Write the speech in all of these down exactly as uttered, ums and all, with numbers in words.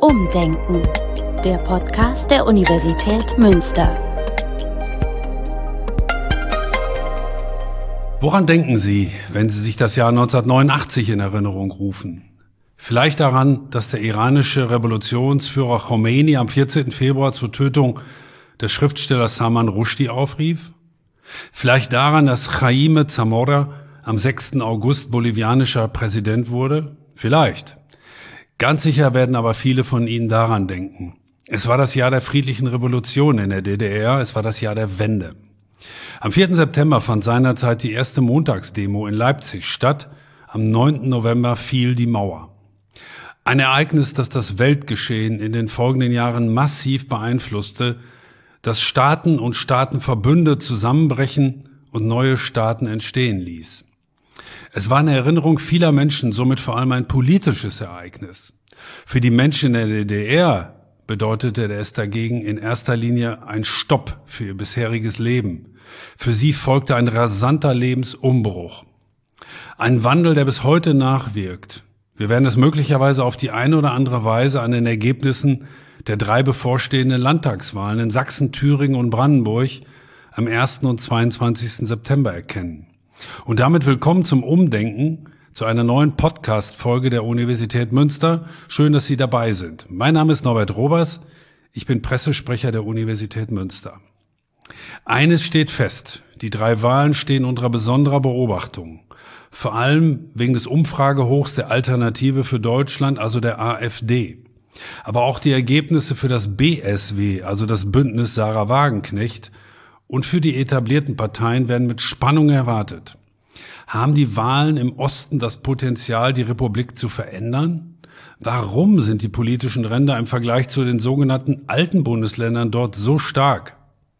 Umdenken, der Podcast der Universität Münster. Woran denken Sie, wenn Sie sich das Jahr neunzehnhundertneunundachtzig in Erinnerung rufen? Vielleicht daran, dass der iranische Revolutionsführer Khomeini am vierzehnten Februar zur Tötung des Schriftstellers Salman Rushdie aufrief? Vielleicht daran, dass Jaime Zamora am sechsten August bolivianischer Präsident wurde? Vielleicht. Ganz sicher werden aber viele von Ihnen daran denken. Es war das Jahr der friedlichen Revolution in der D D R, es war das Jahr der Wende. Am vierten September fand seinerzeit die erste Montagsdemo in Leipzig statt, am neunten November fiel die Mauer. Ein Ereignis, das das Weltgeschehen in den folgenden Jahren massiv beeinflusste, das Staaten und Staatenverbünde zusammenbrechen und neue Staaten entstehen ließ. Es war eine Erinnerung vieler Menschen, somit vor allem ein politisches Ereignis. Für die Menschen in der D D R bedeutete es dagegen in erster Linie ein Stopp für ihr bisheriges Leben. Für sie folgte ein rasanter Lebensumbruch. Ein Wandel, der bis heute nachwirkt. Wir werden es möglicherweise auf die eine oder andere Weise an den Ergebnissen der drei bevorstehenden Landtagswahlen in Sachsen, Thüringen und Brandenburg am ersten und zweiundzwanzigsten September erkennen. Und damit willkommen zum Umdenken, zu einer neuen Podcast-Folge der Universität Münster. Schön, dass Sie dabei sind. Mein Name ist Norbert Robers. Ich bin Pressesprecher der Universität Münster. Eines steht fest. Die drei Wahlen stehen unter besonderer Beobachtung. Vor allem wegen des Umfragehochs der Alternative für Deutschland, also der AfD. Aber auch die Ergebnisse für das B S W, also das Bündnis Sarah Wagenknecht, und für die etablierten Parteien werden mit Spannung erwartet. Haben die Wahlen im Osten das Potenzial, die Republik zu verändern? Warum sind die politischen Ränder im Vergleich zu den sogenannten alten Bundesländern dort so stark?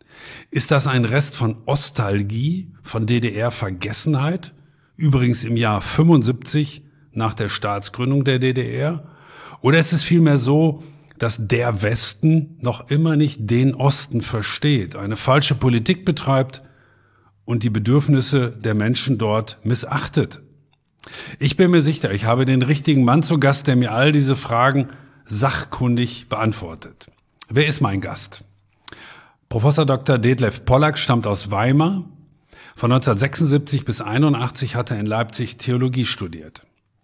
Ist das ein Rest von Ostalgie, von D D R-Vergessenheit? Übrigens im Jahr fünfundsiebzig nach der Staatsgründung der D D R? Oder ist es vielmehr so, dass der Westen noch immer nicht den Osten versteht, eine falsche Politik betreibt und die Bedürfnisse der Menschen dort missachtet? Ich bin mir sicher, ich habe den richtigen Mann zu Gast, der mir all diese Fragen sachkundig beantwortet. Wer ist mein Gast? Professor Doktor Detlev Pollack stammt aus Weimar. Von neunzehnhundertsechsundsiebzig bis einundachtzig hat er in Leipzig Theologie studiert.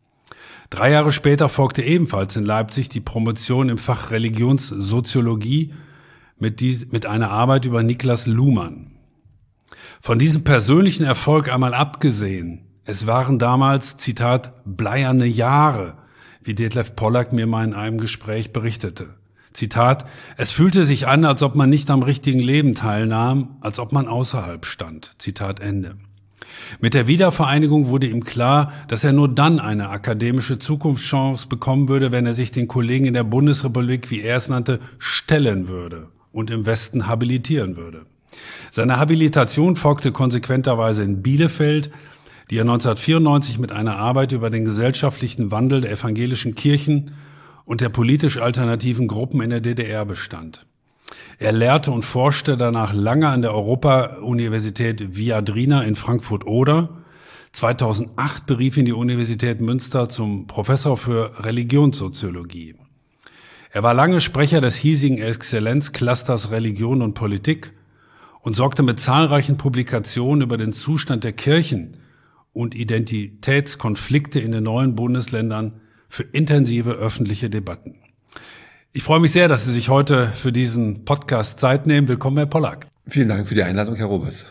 Drei Jahre später folgte ebenfalls in Leipzig die Promotion im Fach Religionssoziologie mit, dies, mit einer Arbeit über Niklas Luhmann. Von diesem persönlichen Erfolg einmal abgesehen, es waren damals, Zitat, bleierne Jahre, wie Detlev Pollack mir mal in einem Gespräch berichtete. Zitat, es fühlte sich an, als ob man nicht am richtigen Leben teilnahm, als ob man außerhalb stand. Zitat Ende. Mit der Wiedervereinigung wurde ihm klar, dass er nur dann eine akademische Zukunftschance bekommen würde, wenn er sich den Kollegen in der Bundesrepublik, wie er es nannte, stellen würde und im Westen habilitieren würde. Seine Habilitation folgte konsequenterweise in Bielefeld, die er neunzehnhundertvierundneunzig mit einer Arbeit über den gesellschaftlichen Wandel der evangelischen Kirchen und der politisch alternativen Gruppen in der D D R bestand. Er lehrte und forschte danach lange an der Europa-Universität Viadrina in Frankfurt-Oder. zweitausendacht berief ihn die Universität Münster zum Professor für Religionssoziologie. Er war lange Sprecher des hiesigen Exzellenzclusters Religion und Politik und sorgte mit zahlreichen Publikationen über den Zustand der Kirchen und Identitätskonflikte in den neuen Bundesländern für intensive öffentliche Debatten. Ich freue mich sehr, dass Sie sich heute für diesen Podcast Zeit nehmen. Willkommen, Herr Pollack. Vielen Dank für die Einladung, Herr Robers.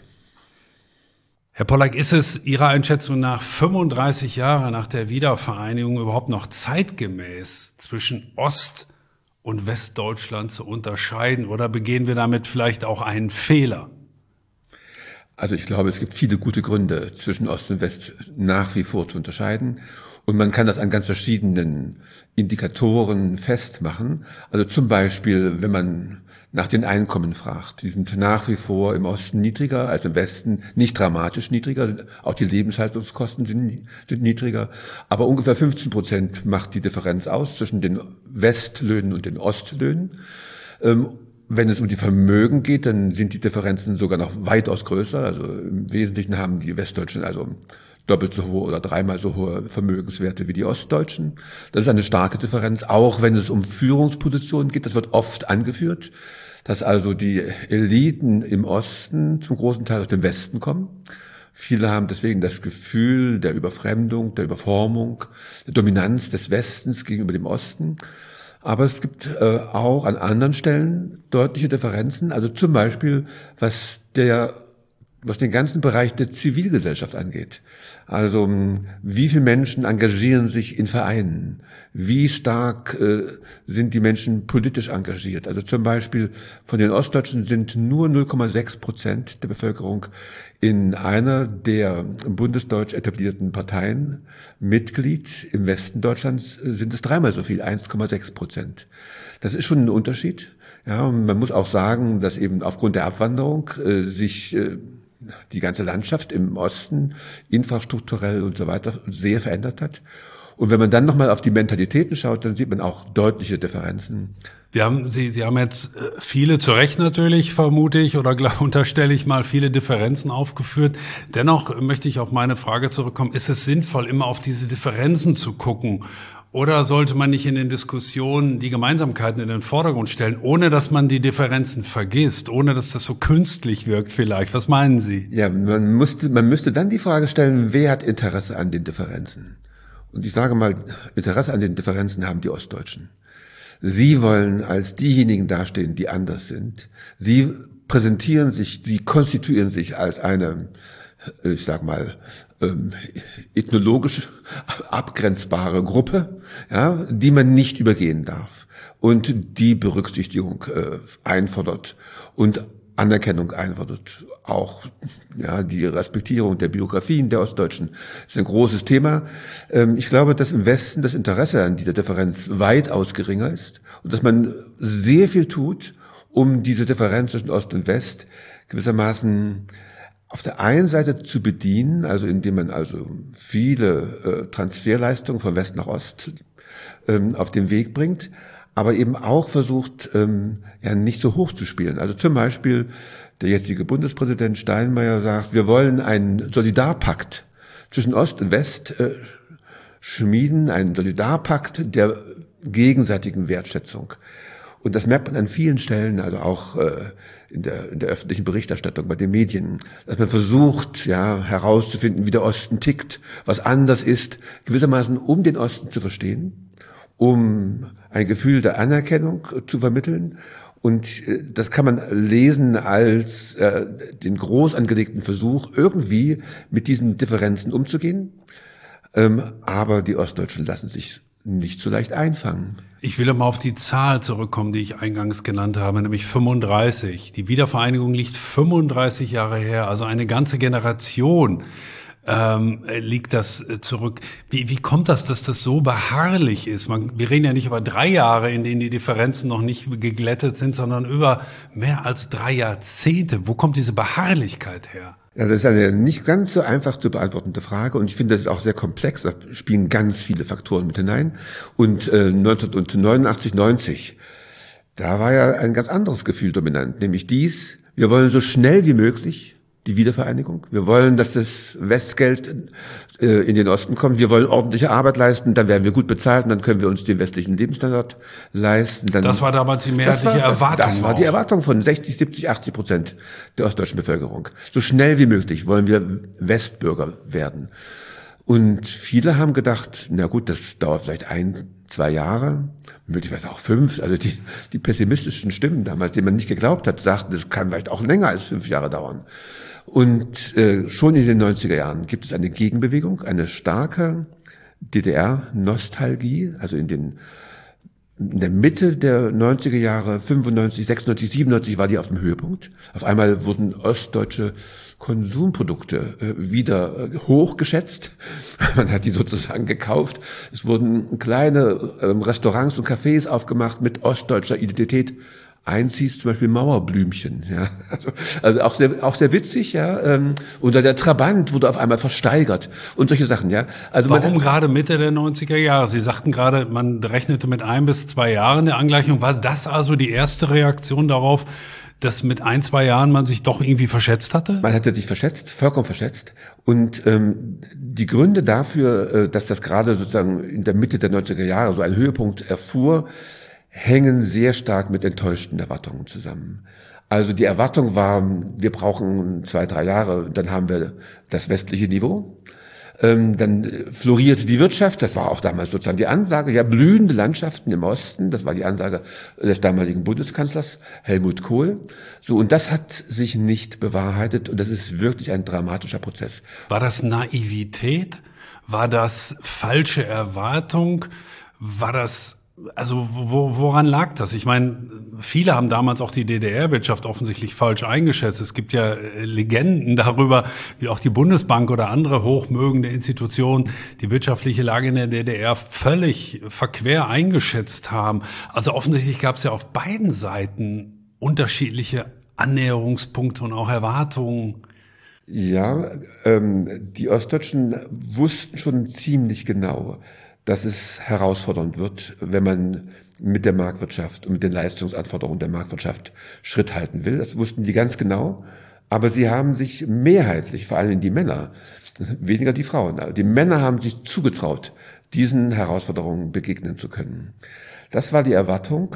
Herr Pollack, ist es Ihrer Einschätzung nach fünfunddreißig Jahre nach der Wiedervereinigung überhaupt noch zeitgemäß zwischen Ost- und Westdeutschland zu unterscheiden? Oder begehen wir damit vielleicht auch einen Fehler? Also ich glaube, es gibt viele gute Gründe, zwischen Ost und West nach wie vor zu unterscheiden. Und man kann das an ganz verschiedenen Indikatoren festmachen. Also zum Beispiel, wenn man nach den Einkommen fragt. Die sind nach wie vor im Osten niedriger als im Westen, nicht dramatisch niedriger. Auch die Lebenshaltungskosten sind, sind niedriger. Aber ungefähr fünfzehn Prozent macht die Differenz aus zwischen den Westlöhnen und den Ostlöhnen. Wenn es um die Vermögen geht, dann sind die Differenzen sogar noch weitaus größer. Also im Wesentlichen haben die Westdeutschen also doppelt so hohe oder dreimal so hohe Vermögenswerte wie die Ostdeutschen. Das ist eine starke Differenz, auch wenn es um Führungspositionen geht. Das wird oft angeführt, dass also die Eliten im Osten zum großen Teil aus dem Westen kommen. Viele haben deswegen das Gefühl der Überfremdung, der Überformung, der Dominanz des Westens gegenüber dem Osten. Aber es gibt äh, auch an anderen Stellen deutliche Differenzen. Also zum Beispiel, was der was den ganzen Bereich der Zivilgesellschaft angeht. Also wie viele Menschen engagieren sich in Vereinen? Wie stark äh, sind die Menschen politisch engagiert? Also zum Beispiel von den Ostdeutschen sind nur null Komma sechs Prozent der Bevölkerung in einer der bundesdeutsch etablierten Parteien Mitglied. Im Westen Deutschlands sind es dreimal so viel, eins Komma sechs Prozent. Das ist schon ein Unterschied. Ja, und man muss auch sagen, dass eben aufgrund der Abwanderung äh, sich äh, die ganze Landschaft im Osten infrastrukturell und so weiter sehr verändert hat. Und wenn man dann nochmal auf die Mentalitäten schaut, dann sieht man auch deutliche Differenzen. Wir haben, Sie, Sie haben jetzt viele, zu Recht natürlich, vermute ich, oder unterstelle ich mal, viele Differenzen aufgeführt. Dennoch möchte ich auf meine Frage zurückkommen. Ist es sinnvoll, immer auf diese Differenzen zu gucken? Oder sollte man nicht in den Diskussionen die Gemeinsamkeiten in den Vordergrund stellen, ohne dass man die Differenzen vergisst, ohne dass das so künstlich wirkt vielleicht? Was meinen Sie? Ja, man müsste, man müsste dann die Frage stellen, wer hat Interesse an den Differenzen? Und ich sage mal, Interesse an den Differenzen haben die Ostdeutschen. Sie wollen als diejenigen dastehen, die anders sind. Sie präsentieren sich, sie konstituieren sich als eine, ich sag mal, ähm, ethnologisch abgrenzbare Gruppe, ja, die man nicht übergehen darf und die Berücksichtigung äh, einfordert und Anerkennung einfordert. Auch ja, die Respektierung der Biografien der Ostdeutschen ist ein großes Thema. Ähm, ich glaube, dass im Westen das Interesse an dieser Differenz weitaus geringer ist und dass man sehr viel tut, um diese Differenz zwischen Ost und West gewissermaßen auf der einen Seite zu bedienen, also indem man also viele äh, Transferleistungen von West nach Ost ähm, auf den Weg bringt, aber eben auch versucht, ähm, ja nicht so hoch zu spielen. Also zum Beispiel der jetzige Bundespräsident Steinmeier sagt, wir wollen einen Solidarpakt zwischen Ost und West äh, schmieden, einen Solidarpakt der gegenseitigen Wertschätzung. Und das merkt man an vielen Stellen, also auch äh, in der in der öffentlichen Berichterstattung bei den Medien, dass man versucht, ja, herauszufinden, wie der Osten tickt, was anders ist, gewissermaßen um den Osten zu verstehen, um ein Gefühl der Anerkennung zu vermitteln. Und äh, das kann man lesen als äh, den groß angelegten Versuch, irgendwie mit diesen Differenzen umzugehen. Ähm, aber die Ostdeutschen lassen sich nicht so leicht einfangen. Ich will mal auf die Zahl zurückkommen, die ich eingangs genannt habe, nämlich fünfunddreißig. Die Wiedervereinigung liegt fünfunddreißig Jahre her, also eine ganze Generation ähm, liegt das zurück. Wie, wie kommt das, dass das so beharrlich ist? Man, wir reden ja nicht über drei Jahre, in denen die Differenzen noch nicht geglättet sind, sondern über mehr als drei Jahrzehnte. Wo kommt diese Beharrlichkeit her? Ja, das ist eine nicht ganz so einfach zu beantwortende Frage und ich finde, das ist auch sehr komplex. Da spielen ganz viele Faktoren mit hinein. Und äh, neunzehnhundertneunundachtzig, neunzig, da war ja ein ganz anderes Gefühl dominant, nämlich dies: Wir wollen so schnell wie möglich die Wiedervereinigung. Wir wollen, dass das Westgeld äh, in den Osten kommt. Wir wollen ordentliche Arbeit leisten, dann werden wir gut bezahlt und dann können wir uns den westlichen Lebensstandard leisten. Dann, das war damals die mehrheitliche das war, Erwartung. Das, das war die Erwartung von sechzig, siebzig, achtzig Prozent der ostdeutschen Bevölkerung. So schnell wie möglich wollen wir Westbürger werden. Und viele haben gedacht, na gut, das dauert vielleicht ein, zwei Jahre, möglicherweise auch fünf. Also die, die pessimistischen Stimmen damals, denen man nicht geglaubt hat, sagten, das kann vielleicht auch länger als fünf Jahre dauern. Und äh, schon in den neunziger Jahren gibt es eine Gegenbewegung, eine starke D D R-Nostalgie, also in den in der Mitte der neunziger Jahre, fünfundneunzig, sechsundneunzig, siebenundneunzig war die auf dem Höhepunkt. Auf einmal wurden ostdeutsche Konsumprodukte äh, wieder äh, hochgeschätzt. Man hat die sozusagen gekauft. Es wurden kleine äh, Restaurants und Cafés aufgemacht mit ostdeutscher Identität. Eins hieß zum Beispiel Mauerblümchen, ja. Also, also auch sehr, auch sehr witzig, ja. Ähm, oder der Trabant wurde auf einmal versteigert und solche Sachen, ja. Also warum man, gerade Mitte der neunziger Jahre? Sie sagten gerade, man rechnete mit ein bis zwei Jahren der Angleichung. War das also die erste Reaktion darauf, dass mit ein, zwei Jahren man sich doch irgendwie verschätzt hatte? Man hatte sich verschätzt, vollkommen verschätzt. Und ähm, die Gründe dafür, äh, dass das gerade sozusagen in der Mitte der neunziger Jahre so einen Höhepunkt erfuhr, hängen sehr stark mit enttäuschten Erwartungen zusammen. Also die Erwartung war, wir brauchen zwei, drei Jahre, dann haben wir das westliche Niveau. Ähm, dann florierte die Wirtschaft, das war auch damals sozusagen die Ansage, ja, blühende Landschaften im Osten, das war die Ansage des damaligen Bundeskanzlers Helmut Kohl. So, und das hat sich nicht bewahrheitet und das ist wirklich ein dramatischer Prozess. War das Naivität? War das falsche Erwartung? War das Also wo, woran lag das? Ich meine, viele haben damals auch die D D R-Wirtschaft offensichtlich falsch eingeschätzt. Es gibt ja Legenden darüber, wie auch die Bundesbank oder andere hochmögende Institutionen die wirtschaftliche Lage in der D D R völlig verquer eingeschätzt haben. Also offensichtlich gab es ja auf beiden Seiten unterschiedliche Annäherungspunkte und auch Erwartungen. Ja, ähm, die Ostdeutschen wussten schon ziemlich genau, dass es herausfordernd wird, wenn man mit der Marktwirtschaft und mit den Leistungsanforderungen der Marktwirtschaft Schritt halten will. Das wussten die ganz genau. Aber sie haben sich mehrheitlich, vor allem die Männer, weniger die Frauen, die Männer haben sich zugetraut, diesen Herausforderungen begegnen zu können. Das war die Erwartung.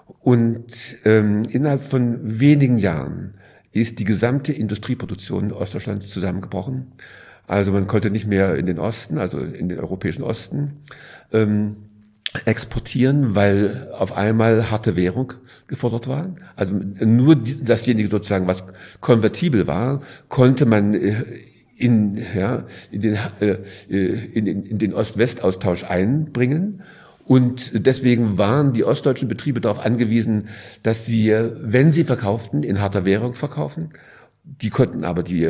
Und ähm, innerhalb von wenigen Jahren ist die gesamte Industrieproduktion Ostdeutschlands zusammengebrochen. Also man konnte nicht mehr in den Osten, also in den europäischen Osten, ähm, exportieren, weil auf einmal harte Währung gefordert war. Also nur dasjenige sozusagen, was konvertibel war, konnte man äh, in, ja, in den, äh, in den, in den Ost-West-Austausch einbringen. Und deswegen waren die ostdeutschen Betriebe darauf angewiesen, dass sie, wenn sie verkauften, in harter Währung verkaufen. Die konnten aber die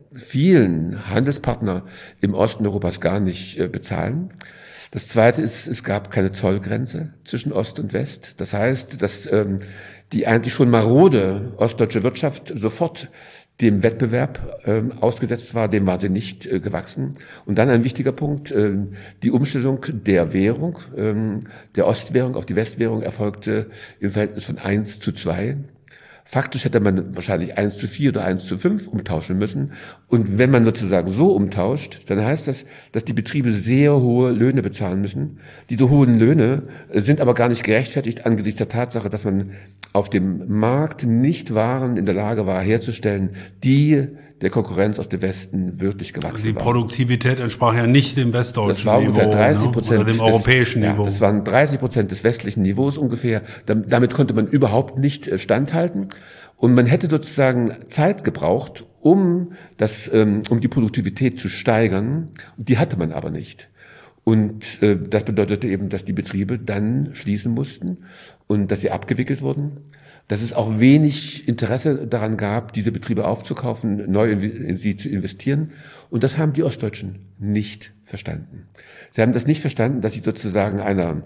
vielen Handelspartner im Osten Europas gar nicht äh, bezahlen. Das Zweite ist, es gab keine Zollgrenze zwischen Ost und West. Das heißt, dass ähm, die eigentlich schon marode ostdeutsche Wirtschaft sofort dem Wettbewerb ähm, ausgesetzt war, dem war sie nicht äh, gewachsen. Und dann ein wichtiger Punkt, ähm, die Umstellung der Währung, ähm, der Ostwährung auf die Westwährung erfolgte im Verhältnis von eins zu zwei. Faktisch hätte man wahrscheinlich eins zu vier oder eins zu fünf umtauschen müssen. Und wenn man sozusagen so umtauscht, dann heißt das, dass die Betriebe sehr hohe Löhne bezahlen müssen. Diese hohen Löhne sind aber gar nicht gerechtfertigt angesichts der Tatsache, dass man auf dem Markt nicht Waren in der Lage war herzustellen, die der Konkurrenz aus dem Westen wirklich gewachsen also die waren. Produktivität entsprach ja nicht dem westdeutschen das war Niveau, ungefähr dreißig Prozent ne? Oder dem des, europäischen ja, Niveau. Das waren dreißig Prozent des westlichen Niveaus ungefähr. Damit konnte man überhaupt nicht standhalten. Und man hätte sozusagen Zeit gebraucht, um das, um die Produktivität zu steigern. Die hatte man aber nicht. Und äh, das bedeutete eben, dass die Betriebe dann schließen mussten und dass sie abgewickelt wurden. Dass es auch wenig Interesse daran gab, diese Betriebe aufzukaufen, neu in sie zu investieren. Und das haben die Ostdeutschen nicht verstanden. Sie haben das nicht verstanden, dass sie sozusagen einer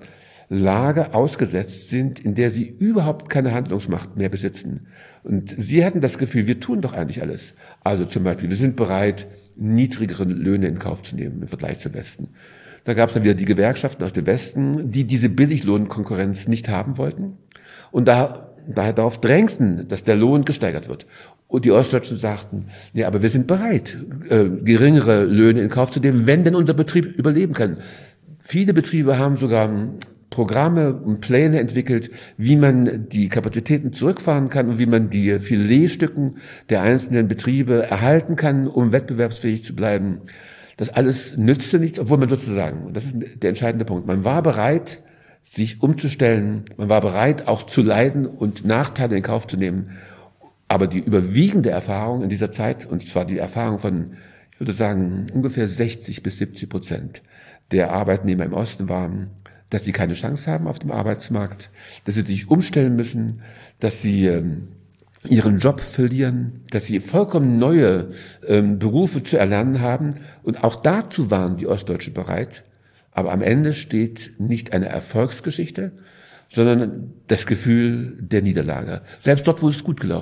Lage ausgesetzt sind, in der sie überhaupt keine Handlungsmacht mehr besitzen. Und sie hatten das Gefühl, wir tun doch eigentlich alles. Also zum Beispiel, wir sind bereit, niedrigere Löhne in Kauf zu nehmen im Vergleich zum Westen. Da gab es dann wieder die Gewerkschaften aus dem Westen, die diese Billiglohnkonkurrenz nicht haben wollten und da, daher darauf drängten, dass der Lohn gesteigert wird. Und die Ostdeutschen sagten, ja, aber wir sind bereit, äh, geringere Löhne in Kauf zu nehmen, wenn denn unser Betrieb überleben kann. Viele Betriebe haben sogar Programme und Pläne entwickelt, wie man die Kapazitäten zurückfahren kann und wie man die Filetstücken der einzelnen Betriebe erhalten kann, um wettbewerbsfähig zu bleiben. Das alles nützte nichts, obwohl man sozusagen, das ist der entscheidende Punkt, man war bereit, sich umzustellen, man war bereit, auch zu leiden und Nachteile in Kauf zu nehmen. Aber die überwiegende Erfahrung in dieser Zeit, und zwar die Erfahrung von, ich würde sagen, ungefähr sechzig bis siebzig Prozent der Arbeitnehmer im Osten waren, dass sie keine Chance haben auf dem Arbeitsmarkt, dass sie sich umstellen müssen, dass sie ähm, ihren Job verlieren, dass sie vollkommen neue ähm, Berufe zu erlernen haben. Und auch dazu waren die Ostdeutschen bereit. Aber am Ende steht nicht eine Erfolgsgeschichte, sondern das Gefühl der Niederlage. Selbst dort, wo es gut gelaufen ist.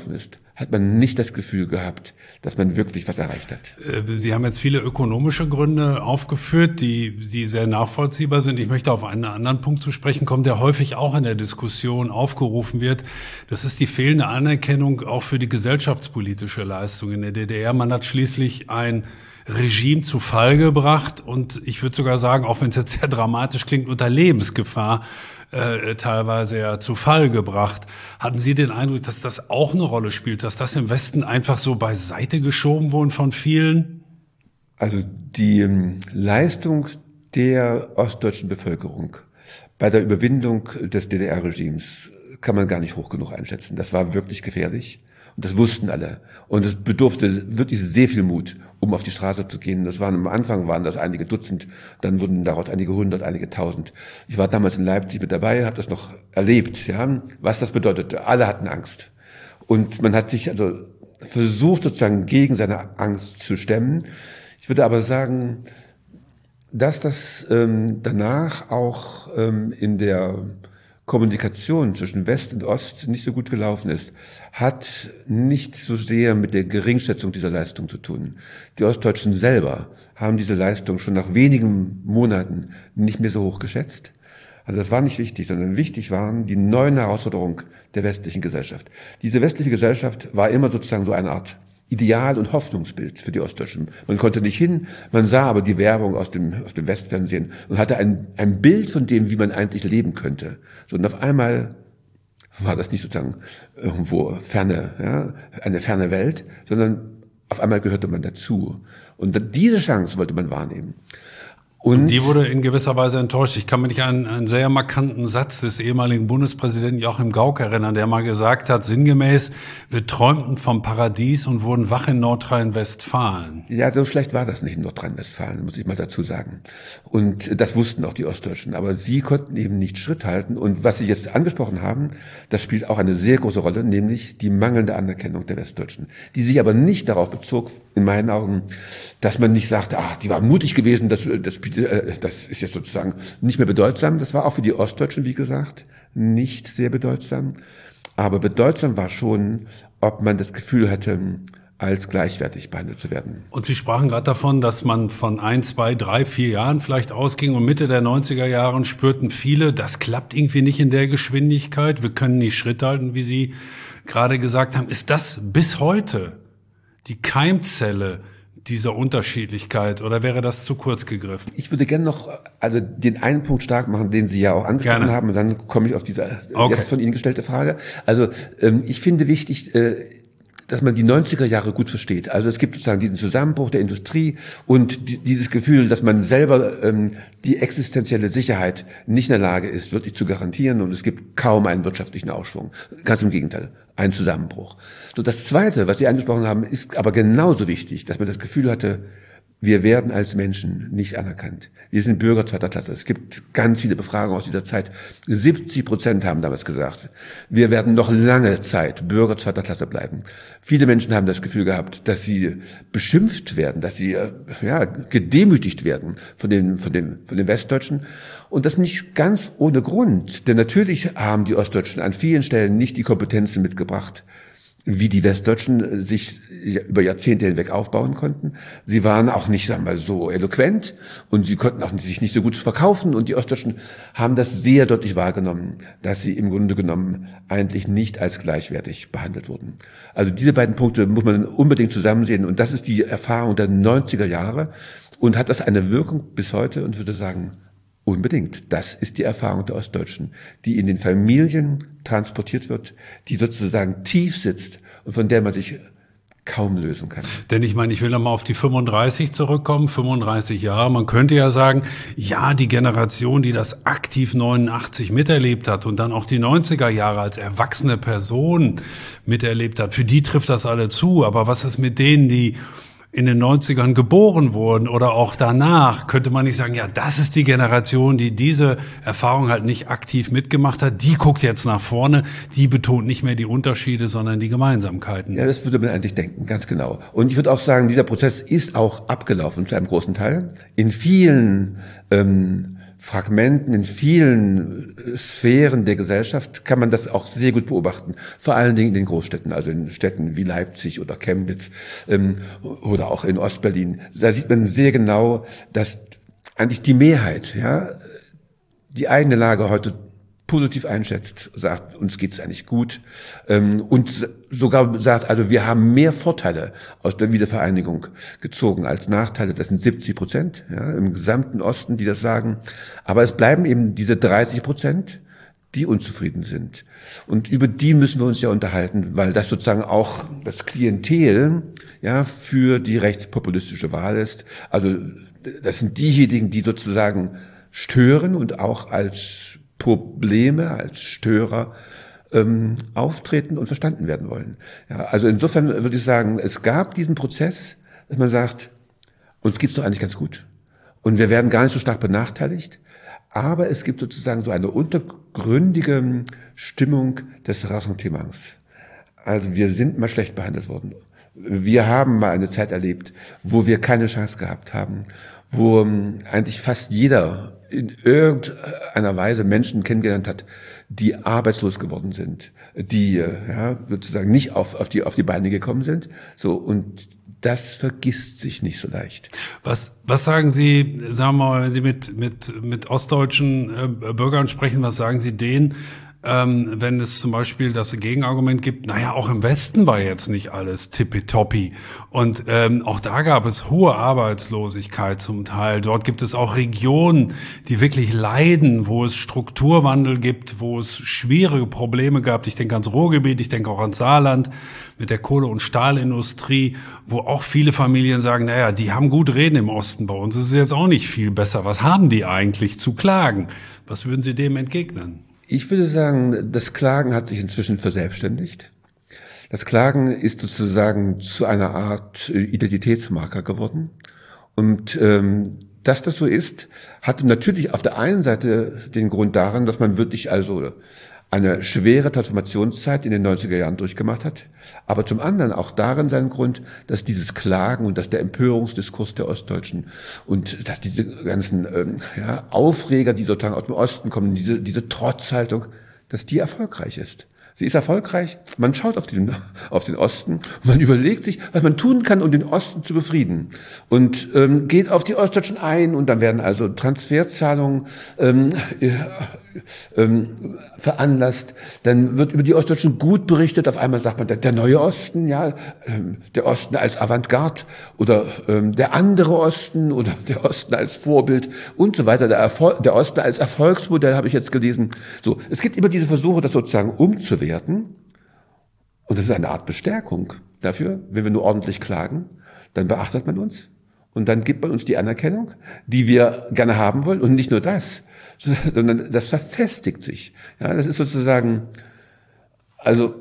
hat man nicht das Gefühl gehabt, dass man wirklich was erreicht hat. Sie haben jetzt viele ökonomische Gründe aufgeführt, die, die sehr nachvollziehbar sind. Ich möchte auf einen anderen Punkt zu sprechen kommen, der häufig auch in der Diskussion aufgerufen wird. Das ist die fehlende Anerkennung auch für die gesellschaftspolitische Leistung in der D D R. Man hat schließlich ein Regime zu Fall gebracht und ich würde sogar sagen, auch wenn es jetzt sehr dramatisch klingt, unter Lebensgefahr Äh, teilweise ja zu Fall gebracht. Hatten Sie den Eindruck, dass das auch eine Rolle spielt, dass das im Westen einfach so beiseite geschoben wurde von vielen? Also die ähm, Leistung der ostdeutschen Bevölkerung bei der Überwindung des D D R-Regimes kann man gar nicht hoch genug einschätzen. Das war wirklich gefährlich und das wussten alle. Und es bedurfte wirklich sehr viel Mut, um auf die Straße zu gehen. Das waren am Anfang waren das einige Dutzend, dann wurden daraus einige hundert, einige tausend. Ich war damals in Leipzig mit dabei, habe das noch erlebt, ja, was das bedeutete. Alle hatten Angst. Und man hat sich also versucht, sozusagen gegen seine Angst zu stemmen. Ich würde aber sagen, dass das ähm, danach auch ähm, in der Kommunikation zwischen West und Ost nicht so gut gelaufen ist, hat nicht so sehr mit der Geringschätzung dieser Leistung zu tun. Die Ostdeutschen selber haben diese Leistung schon nach wenigen Monaten nicht mehr so hoch geschätzt. Also das war nicht wichtig, sondern wichtig waren die neuen Herausforderungen der westlichen Gesellschaft. Diese westliche Gesellschaft war immer sozusagen so eine Art Ideal- und Hoffnungsbild für die Ostdeutschen. Man konnte nicht hin, man sah aber die Werbung aus dem, aus dem Westfernsehen und hatte ein, ein Bild von dem, wie man eigentlich leben könnte. So, und auf einmal war das nicht sozusagen irgendwo ferne, ja, eine ferne Welt, sondern auf einmal gehörte man dazu. Und diese Chance wollte man wahrnehmen. Und die wurde in gewisser Weise enttäuscht. Ich kann mich nicht an einen sehr markanten Satz des ehemaligen Bundespräsidenten Joachim Gauck erinnern, der mal gesagt hat, sinngemäß, wir träumten vom Paradies und wurden wach in Nordrhein-Westfalen. Ja, so schlecht war das nicht in Nordrhein-Westfalen, muss ich mal dazu sagen. Und das wussten auch die Ostdeutschen. Aber sie konnten eben nicht Schritt halten. Und was Sie jetzt angesprochen haben, das spielt auch eine sehr große Rolle, nämlich die mangelnde Anerkennung der Westdeutschen. Die sich aber nicht darauf bezog, in meinen Augen, dass man nicht sagte, ach, die waren mutig gewesen, das, das Das ist jetzt sozusagen nicht mehr bedeutsam. Das war auch für die Ostdeutschen, wie gesagt, nicht sehr bedeutsam. Aber bedeutsam war schon, ob man das Gefühl hatte, als gleichwertig behandelt zu werden. Und Sie sprachen gerade davon, dass man von ein, zwei, drei, vier Jahren vielleicht ausging und Mitte der neunziger Jahren spürten viele, das klappt irgendwie nicht in der Geschwindigkeit, wir können nicht Schritt halten, wie Sie gerade gesagt haben. Ist das bis heute die Keimzelle dieser Unterschiedlichkeit oder wäre das zu kurz gegriffen? Ich würde gerne noch also den einen Punkt stark machen, den Sie ja auch angesprochen gerne haben und dann komme ich auf diese okay. jetzt von Ihnen gestellte Frage. Also ähm, ich finde wichtig, äh, dass man die neunziger Jahre gut versteht. Also es gibt sozusagen diesen Zusammenbruch der Industrie und die, dieses Gefühl, dass man selber ähm, die existenzielle Sicherheit nicht in der Lage ist, wirklich zu garantieren und es gibt kaum einen wirtschaftlichen Aufschwung. Ganz im Gegenteil, ein Zusammenbruch. So, das Zweite, was Sie angesprochen haben, ist aber genauso wichtig, dass man das Gefühl hatte, wir werden als Menschen nicht anerkannt. Wir sind Bürger zweiter Klasse. Es gibt ganz viele Befragungen aus dieser Zeit. siebzig Prozent haben damals gesagt, wir werden noch lange Zeit Bürger zweiter Klasse bleiben. Viele Menschen haben das Gefühl gehabt, dass sie beschimpft werden, dass sie ja gedemütigt werden von den von den von den Westdeutschen. Und das nicht ganz ohne Grund, denn natürlich haben die Ostdeutschen an vielen Stellen nicht die Kompetenzen mitgebracht, wie die Westdeutschen sich über Jahrzehnte hinweg aufbauen konnten. Sie waren auch nicht, sagen wir mal, so eloquent und sie konnten auch sich nicht so gut verkaufen und die Ostdeutschen haben das sehr deutlich wahrgenommen, dass sie im Grunde genommen eigentlich nicht als gleichwertig behandelt wurden. Also diese beiden Punkte muss man unbedingt zusammen sehen und das ist die Erfahrung der neunziger Jahre und hat das eine Wirkung bis heute und würde sagen, unbedingt. Das ist die Erfahrung der Ostdeutschen, die in den Familien transportiert wird, die sozusagen tief sitzt und von der man sich kaum lösen kann. Denn ich meine, ich will nochmal auf die fünfunddreißig zurückkommen, fünfunddreißig Jahre. Man könnte ja sagen, ja, die Generation, die das aktiv neunundachtzig miterlebt hat und dann auch die neunziger Jahre als erwachsene Person miterlebt hat, für die trifft das alle zu. Aber was ist mit denen, die in den neunzigern geboren wurden oder auch danach, könnte man nicht sagen, ja, das ist die Generation, die diese Erfahrung halt nicht aktiv mitgemacht hat, die guckt jetzt nach vorne, die betont nicht mehr die Unterschiede, sondern die Gemeinsamkeiten. Ja, das würde man eigentlich denken, ganz genau. Und ich würde auch sagen, dieser Prozess ist auch abgelaufen zu einem großen Teil. In vielen ähm, Fragmenten, in vielen Sphären der Gesellschaft kann man das auch sehr gut beobachten. Vor allen Dingen in den Großstädten, also in Städten wie Leipzig oder Chemnitz ähm, oder auch in Ostberlin. Da sieht man sehr genau, dass eigentlich die Mehrheit, ja, die eigene Lage heute positiv einschätzt, sagt, uns geht's eigentlich gut, ähm, und sogar sagt, also wir haben mehr Vorteile aus der Wiedervereinigung gezogen als Nachteile. Das sind siebzig Prozent, ja, im gesamten Osten, die das sagen. Aber es bleiben eben diese dreißig Prozent, die unzufrieden sind. Und über die müssen wir uns ja unterhalten, weil das sozusagen auch das Klientel, ja, für die rechtspopulistische Wahl ist. Also das sind diejenigen, die sozusagen stören und auch als Probleme, als Störer ähm, auftreten und verstanden werden wollen. Ja, also insofern würde ich sagen, es gab diesen Prozess, dass man sagt, uns geht's doch eigentlich ganz gut. Und wir werden gar nicht so stark benachteiligt, aber es gibt sozusagen so eine untergründige Stimmung des Ressentiments. Also wir sind mal schlecht behandelt worden. Wir haben mal eine Zeit erlebt, wo wir keine Chance gehabt haben, wo ähm, eigentlich fast jeder in irgendeiner Weise Menschen kennengelernt hat, die arbeitslos geworden sind, die ja sozusagen nicht auf auf die auf die Beine gekommen sind. So, und das vergisst sich nicht so leicht. Was was sagen Sie, sagen wir mal, wenn Sie mit mit mit ostdeutschen äh, Bürgern sprechen, was sagen Sie denen, ähm, wenn es zum Beispiel das Gegenargument gibt, naja, auch im Westen war jetzt nicht alles tippitoppi. Und ähm, auch da gab es hohe Arbeitslosigkeit zum Teil. Dort gibt es auch Regionen, die wirklich leiden, wo es Strukturwandel gibt, wo es schwierige Probleme gab. Ich denke ans Ruhrgebiet, ich denke auch ans Saarland mit der Kohle- und Stahlindustrie, wo auch viele Familien sagen, naja, die haben gut reden im Osten, bei uns ist es jetzt auch nicht viel besser. Was haben die eigentlich zu klagen? Was würden Sie dem entgegnen? Ich würde sagen, das Klagen hat sich inzwischen verselbstständigt. Das Klagen ist sozusagen zu einer Art Identitätsmarker geworden. Und ähm, dass das so ist, hatte natürlich auf der einen Seite den Grund daran, dass man wirklich also eine schwere Transformationszeit in den neunziger Jahren durchgemacht hat, aber zum anderen auch darin seinen Grund, dass dieses Klagen und dass der Empörungsdiskurs der Ostdeutschen und dass diese ganzen ähm, ja, Aufreger, die sozusagen aus dem Osten kommen, diese, diese Trotzhaltung, dass die erfolgreich ist. Sie ist erfolgreich. Man schaut auf den, auf den Osten und man überlegt sich, was man tun kann, um den Osten zu befrieden. Und ähm, geht auf die Ostdeutschen ein und dann werden also Transferzahlungen ähm, äh, ähm, veranlasst. Dann wird über die Ostdeutschen gut berichtet. Auf einmal sagt man, der, der neue Osten, ja, ähm, der Osten als Avantgarde oder ähm, der andere Osten oder der Osten als Vorbild und so weiter. Der, Erfolg, der Osten als Erfolgsmodell habe ich jetzt gelesen. So, es gibt immer diese Versuche, das sozusagen umzuwerten. Und das ist eine Art Bestärkung dafür, wenn wir nur ordentlich klagen, dann beachtet man uns und dann gibt man uns die Anerkennung, die wir gerne haben wollen. Und nicht nur das, sondern das verfestigt sich. Ja, das ist sozusagen, also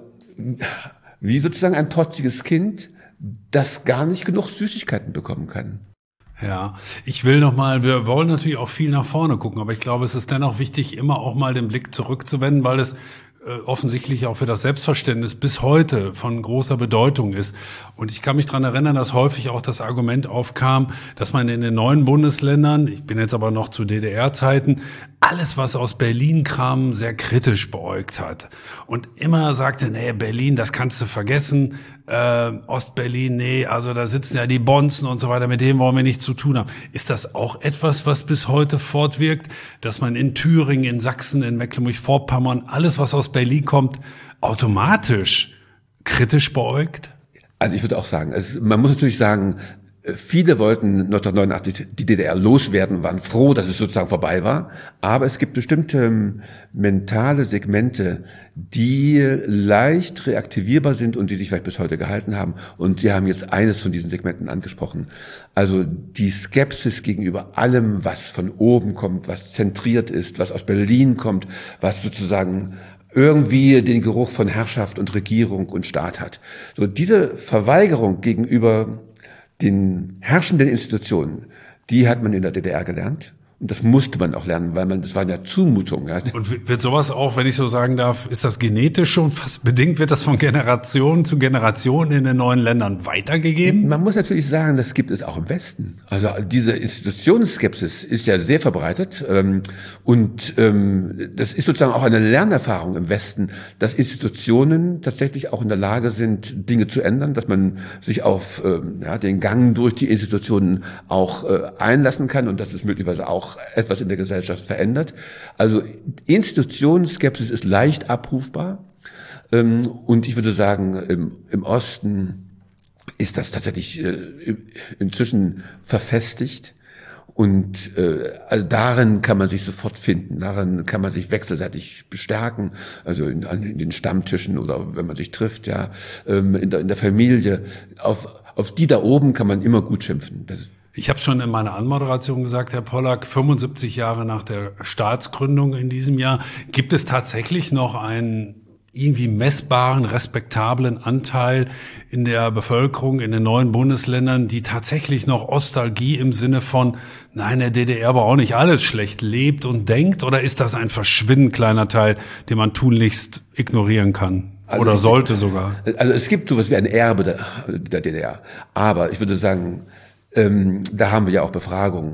wie sozusagen ein trotziges Kind, das gar nicht genug Süßigkeiten bekommen kann. Ja, ich will noch mal, wir wollen natürlich auch viel nach vorne gucken, aber ich glaube, es ist dennoch wichtig, immer auch mal den Blick zurückzuwenden, weil es offensichtlich auch für das Selbstverständnis bis heute von großer Bedeutung ist. Und ich kann mich daran erinnern, dass häufig auch das Argument aufkam, dass man in den neuen Bundesländern, ich bin jetzt aber noch zu D D R-Zeiten, alles, was aus Berlin kam, sehr kritisch beäugt hat. Und immer sagte, nee, Berlin, das kannst du vergessen, äh, Ostberlin, nee, also da sitzen ja die Bonzen und so weiter, mit denen wollen wir nichts zu tun haben. Ist das auch etwas, was bis heute fortwirkt, dass man in Thüringen, in Sachsen, in Mecklenburg-Vorpommern, alles, was aus Berlin kommt, automatisch kritisch beäugt? Also ich würde auch sagen, es, man muss natürlich sagen, viele wollten neunzehnhundertneunundachtzig die D D R loswerden, waren froh, dass es sozusagen vorbei war. Aber es gibt bestimmte ähm, mentale Segmente, die leicht reaktivierbar sind und die sich vielleicht bis heute gehalten haben. Und Sie haben jetzt eines von diesen Segmenten angesprochen. Also die Skepsis gegenüber allem, was von oben kommt, was zentriert ist, was aus Berlin kommt, was sozusagen irgendwie den Geruch von Herrschaft und Regierung und Staat hat. So diese Verweigerung gegenüber den herrschenden Institutionen, die hat man in der D D R gelernt Und das musste man auch lernen, weil man, das war eine Zumutung. Ja. Und wird sowas auch, wenn ich so sagen darf, ist das genetisch schon fast bedingt, wird das von Generation zu Generation in den neuen Ländern weitergegeben? Man muss natürlich sagen, das gibt es auch im Westen. Also diese Institutionsskepsis ist ja sehr verbreitet. Und das ist sozusagen auch eine Lernerfahrung im Westen, dass Institutionen tatsächlich auch in der Lage sind, Dinge zu ändern, dass man sich auf ja, den Gang durch die Institutionen auch einlassen kann und dass es möglicherweise auch etwas in der Gesellschaft verändert. Also Institutionsskepsis ist leicht abrufbar. Und ich würde sagen, im, im Osten ist das tatsächlich inzwischen verfestigt. Und äh, also darin kann man sich sofort finden, darin kann man sich wechselseitig bestärken, also in, in den Stammtischen oder wenn man sich trifft, ja, ähm, in, der, in der Familie. Auf, auf die da oben kann man immer gut schimpfen. Das ist Ich habe schon in meiner Anmoderation gesagt, Herr Pollack, fünfundsiebzig Jahre nach der Staatsgründung in diesem Jahr, gibt es tatsächlich noch einen irgendwie messbaren, respektablen Anteil in der Bevölkerung in den neuen Bundesländern, die tatsächlich noch Ostalgie im Sinne von, nein, der D D R war auch nicht alles schlecht, lebt und denkt? Oder ist das ein verschwindend kleiner Teil, den man tunlichst ignorieren kann? Also Oder ich, sollte sogar? Also es gibt sowas wie ein Erbe der, der D D R. Aber ich würde sagen, ähm, da haben wir ja auch Befragungen.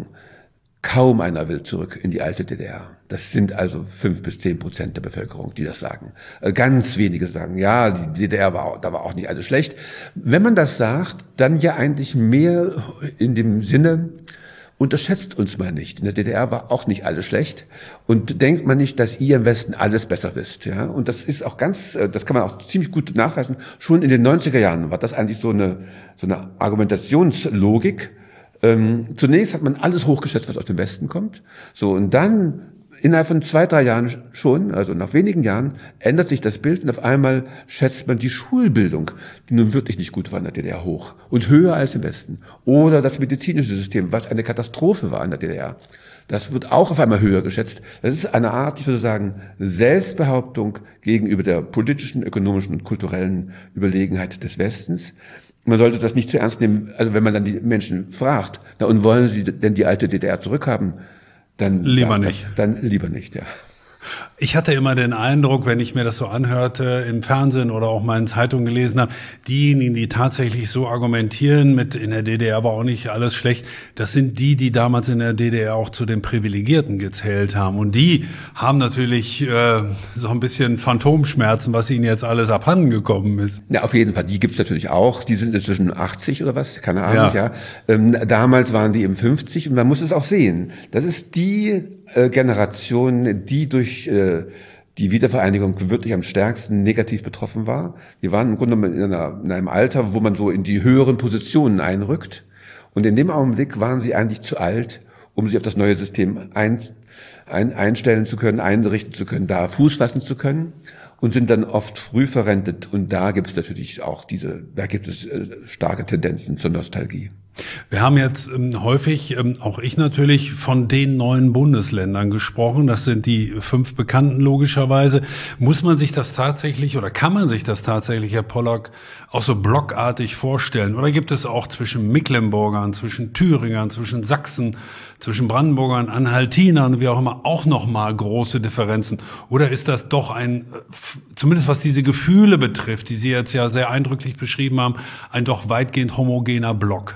Kaum einer will zurück in die alte D D R. Das sind also fünf bis zehn Prozent der Bevölkerung, die das sagen. Ganz wenige sagen, ja, die D D R war, da war auch nicht alles schlecht. Wenn man das sagt, dann ja eigentlich mehr in dem Sinne, unterschätzt uns mal nicht. In der D D R war auch nicht alles schlecht und denkt man nicht, dass ihr im Westen alles besser wisst. Ja, und das ist auch ganz, das kann man auch ziemlich gut nachweisen. Schon in den neunziger Jahren war das eigentlich so eine so eine Argumentationslogik. Ähm, zunächst hat man alles hochgeschätzt, was aus dem Westen kommt. So, und dann innerhalb von zwei, drei Jahren schon, also nach wenigen Jahren, ändert sich das Bild und auf einmal schätzt man die Schulbildung, die nun wirklich nicht gut war in der D D R, hoch und höher als im Westen. Oder das medizinische System, was eine Katastrophe war in der D D R. Das wird auch auf einmal höher geschätzt. Das ist eine Art, ich würde sagen, Selbstbehauptung gegenüber der politischen, ökonomischen und kulturellen Überlegenheit des Westens. Man sollte das nicht zu ernst nehmen, also wenn man dann die Menschen fragt, na und wollen sie denn die alte D D R zurückhaben? Dann lieber nicht. Das, dann lieber nicht, ja. Ich hatte immer den Eindruck, wenn ich mir das so anhörte im Fernsehen oder auch mal in Zeitungen gelesen habe, diejenigen, die tatsächlich so argumentieren mit in der D D R war auch nicht alles schlecht, das sind die, die damals in der D D R auch zu den Privilegierten gezählt haben. Und die haben natürlich äh, so ein bisschen Phantomschmerzen, was ihnen jetzt alles abhanden gekommen ist. Ja, auf jeden Fall. Die gibt's natürlich auch. Die sind inzwischen achtzig oder was, keine Ahnung, ja. ja. Ähm, damals waren die im fünfzig und man muss es auch sehen. Das ist die Generation, die durch äh, die Wiedervereinigung wirklich am stärksten negativ betroffen war. Wir waren im Grunde in, einer, in einem Alter, wo man so in die höheren Positionen einrückt. Und in dem Augenblick waren sie eigentlich zu alt, um sich auf das neue System ein, ein, einstellen zu können, einrichten zu können, da Fuß fassen zu können. Und sind dann oft früh verrentet. Und da gibt es natürlich auch diese, da gibt es äh, starke Tendenzen zur Nostalgie. Wir haben jetzt ähm, häufig, ähm, auch ich natürlich, von den neuen Bundesländern gesprochen. Das sind die fünf bekannten logischerweise. Muss man sich das tatsächlich oder kann man sich das tatsächlich, Herr Pollack, auch so blockartig vorstellen? Oder gibt es auch zwischen Mecklenburgern, zwischen Thüringern, zwischen Sachsen, zwischen Brandenburgern, Anhaltinern, wie auch immer, auch nochmal große Differenzen? Oder ist das doch ein, zumindest was diese Gefühle betrifft, die Sie jetzt ja sehr eindrücklich beschrieben haben, ein doch weitgehend homogener Block?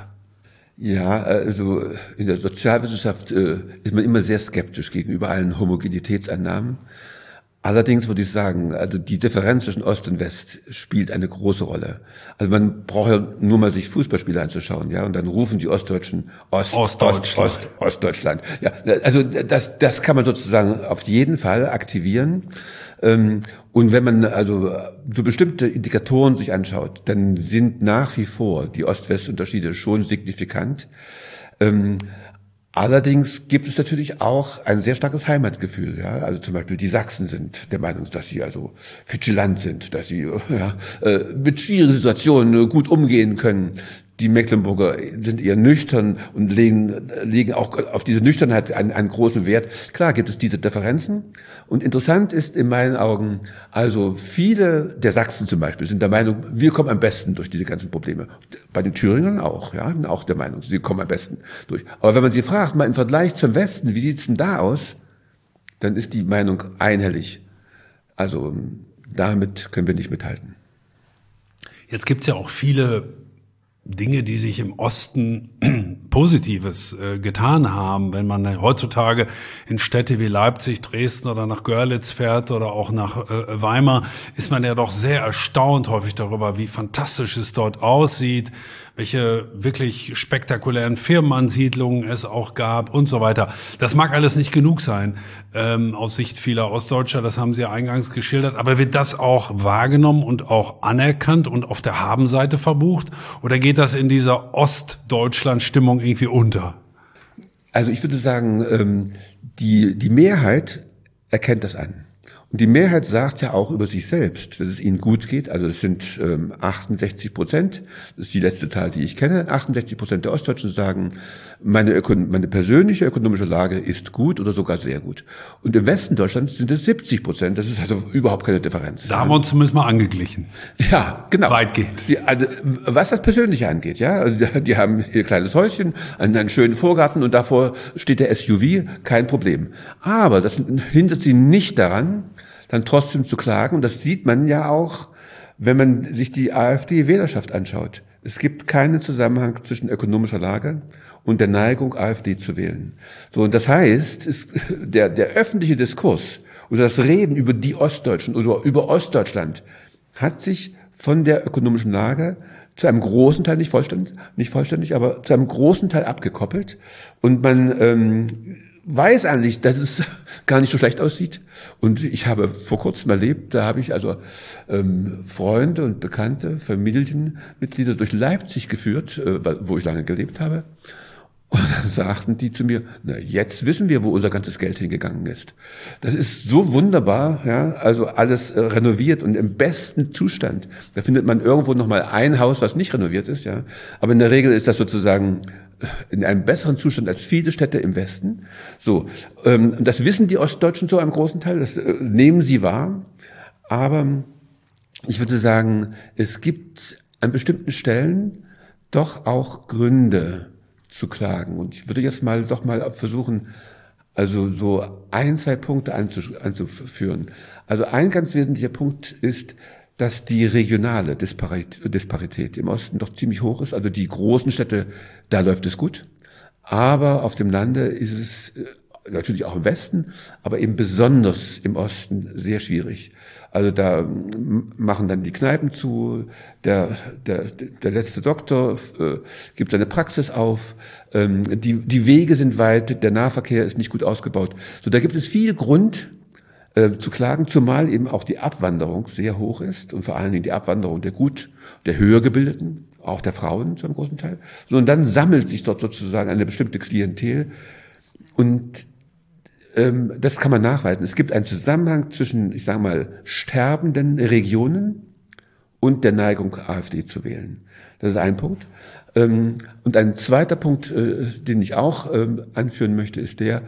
Ja, also in der Sozialwissenschaft äh, ist man immer sehr skeptisch gegenüber allen Homogenitätsannahmen. Allerdings würde ich sagen, also die Differenz zwischen Ost und West spielt eine große Rolle. Also man braucht ja nur mal sich Fußballspiele anzuschauen, ja, und dann rufen die Ostdeutschen Ost, Ostdeutschland. Ost, Ost, Ostdeutschland. Ja, also das, das kann man sozusagen auf jeden Fall aktivieren. Und wenn man also so bestimmte Indikatoren sich anschaut, dann sind nach wie vor die Ost-West-Unterschiede schon signifikant. Allerdings gibt es natürlich auch ein sehr starkes Heimatgefühl. Ja? Also zum Beispiel die Sachsen sind der Meinung, dass sie also vigilant sind, dass sie ja, mit schwierigen Situationen gut umgehen können. Die Mecklenburger sind eher nüchtern und legen, legen auch auf diese Nüchternheit einen, einen großen Wert. Klar gibt es diese Differenzen. Und interessant ist in meinen Augen, also viele der Sachsen zum Beispiel sind der Meinung, wir kommen am besten durch diese ganzen Probleme. Bei den Thüringern auch, ja, sind auch der Meinung, sie kommen am besten durch. Aber wenn man sie fragt, mal im Vergleich zum Westen, wie sieht's denn da aus? Dann ist die Meinung einhellig. Also damit können wir nicht mithalten. Jetzt gibt's ja auch viele Dinge, die sich im Osten Positives äh, getan haben. Wenn man heutzutage in Städte wie Leipzig, Dresden oder nach Görlitz fährt oder auch nach äh, Weimar, ist man ja doch sehr erstaunt häufig darüber, wie fantastisch es dort aussieht, welche wirklich spektakulären Firmenansiedlungen es auch gab und so weiter. Das mag alles nicht genug sein, ähm, aus Sicht vieler Ostdeutscher, das haben Sie ja eingangs geschildert, aber wird das auch wahrgenommen und auch anerkannt und auf der Habenseite verbucht? Oder geht das in dieser Ostdeutschland-Stimmung irgendwie unter? Also ich würde sagen, ähm, die, die Mehrheit erkennt das an. Und die Mehrheit sagt ja auch über sich selbst, dass es ihnen gut geht. Also es sind ähm, achtundsechzig Prozent, das ist die letzte Zahl, die ich kenne. achtundsechzig Prozent der Ostdeutschen sagen, meine, Ökon- meine persönliche ökonomische Lage ist gut oder sogar sehr gut. Und im Westen Deutschlands sind es siebzig Prozent. Das ist also überhaupt keine Differenz. Da haben wir uns zumindest mal angeglichen. Ja, genau. Weitgehend. Die, also, was das Persönliche angeht, ja, also die, die haben ihr kleines Häuschen, einen, einen schönen Vorgarten und davor steht der S U V, kein Problem. Aber das hindert sie nicht daran, dann trotzdem zu klagen. Und das sieht man ja auch, wenn man sich die AfD-Wählerschaft anschaut. Es gibt keinen Zusammenhang zwischen ökonomischer Lage und der Neigung, AfD zu wählen. So, und das heißt, ist der, der öffentliche Diskurs oder das Reden über die Ostdeutschen oder über Ostdeutschland hat sich von der ökonomischen Lage zu einem großen Teil, nicht vollständig, nicht vollständig, aber zu einem großen Teil abgekoppelt. Und man ähm, weiß eigentlich, dass es gar nicht so schlecht aussieht. Und ich habe vor kurzem erlebt, da habe ich also ähm, Freunde und Bekannte, Familienmitglieder durch Leipzig geführt, äh, wo ich lange gelebt habe. Und dann sagten die zu mir, na, jetzt wissen wir, wo unser ganzes Geld hingegangen ist. Das ist so wunderbar, ja, also alles äh, renoviert und im besten Zustand. Da findet man irgendwo noch mal ein Haus, was nicht renoviert ist, ja. Aber in der Regel ist das sozusagen in einem besseren Zustand als viele Städte im Westen. So, ähm, das wissen die Ostdeutschen zu einem großen Teil, das äh, nehmen sie wahr. Aber ich würde sagen, es gibt an bestimmten Stellen doch auch Gründe zu klagen. Und ich würde jetzt mal doch mal versuchen, also so ein, zwei Punkte anzuführen. Also ein ganz wesentlicher Punkt ist, dass die regionale Disparität im Osten doch ziemlich hoch ist. Also die großen Städte, da läuft es gut. Aber auf dem Lande ist es natürlich auch im Westen, aber eben besonders im Osten sehr schwierig. Also da machen dann die Kneipen zu, der, der, der letzte Doktor äh, gibt seine Praxis auf, ähm, die, die Wege sind weit, der Nahverkehr ist nicht gut ausgebaut. So, da gibt es viel Grund äh, zu klagen, zumal eben auch die Abwanderung sehr hoch ist und vor allen Dingen die Abwanderung der gut, der höher gebildeten, auch der Frauen zu einem großen Teil. So, und dann sammelt sich dort sozusagen eine bestimmte Klientel. Und ähm, das kann man nachweisen. Es gibt einen Zusammenhang zwischen, ich sage mal, sterbenden Regionen und der Neigung, AfD zu wählen. Das ist ein Punkt. Ähm, und ein zweiter Punkt, äh, den ich auch ähm, anführen möchte, ist der,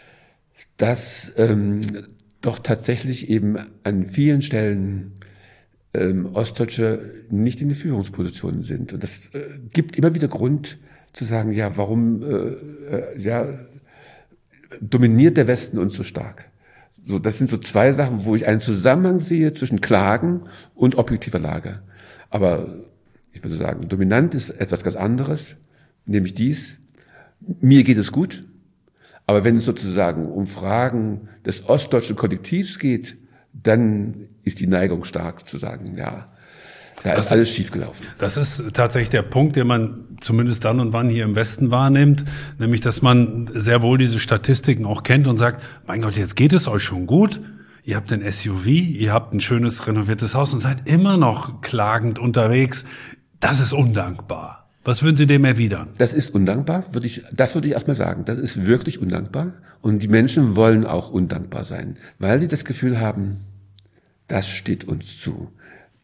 dass ähm, doch tatsächlich eben an vielen Stellen ähm, Ostdeutsche nicht in die Führungspositionen sind. Und das äh, gibt immer wieder Grund zu sagen, ja, warum, äh, äh, ja, dominiert der Westen uns so stark? So, das sind so zwei Sachen, wo ich einen Zusammenhang sehe zwischen Klagen und objektiver Lage. Aber ich würde sagen, dominant ist etwas ganz anderes, nämlich dies: Mir geht es gut, aber wenn es sozusagen um Fragen des ostdeutschen Kollektivs geht, dann ist die Neigung stark zu sagen, ja, da ist alles schiefgelaufen. Das ist tatsächlich der Punkt, den man zumindest dann und wann hier im Westen wahrnimmt, nämlich, dass man sehr wohl diese Statistiken auch kennt und sagt, mein Gott, jetzt geht es euch schon gut. Ihr habt ein S U V, ihr habt ein schönes renoviertes Haus und seid immer noch klagend unterwegs. Das ist undankbar. Was würden Sie dem erwidern? Das ist undankbar, würde ich, das würde ich erstmal sagen. Das ist wirklich undankbar. Und die Menschen wollen auch undankbar sein, weil sie das Gefühl haben, das steht uns zu.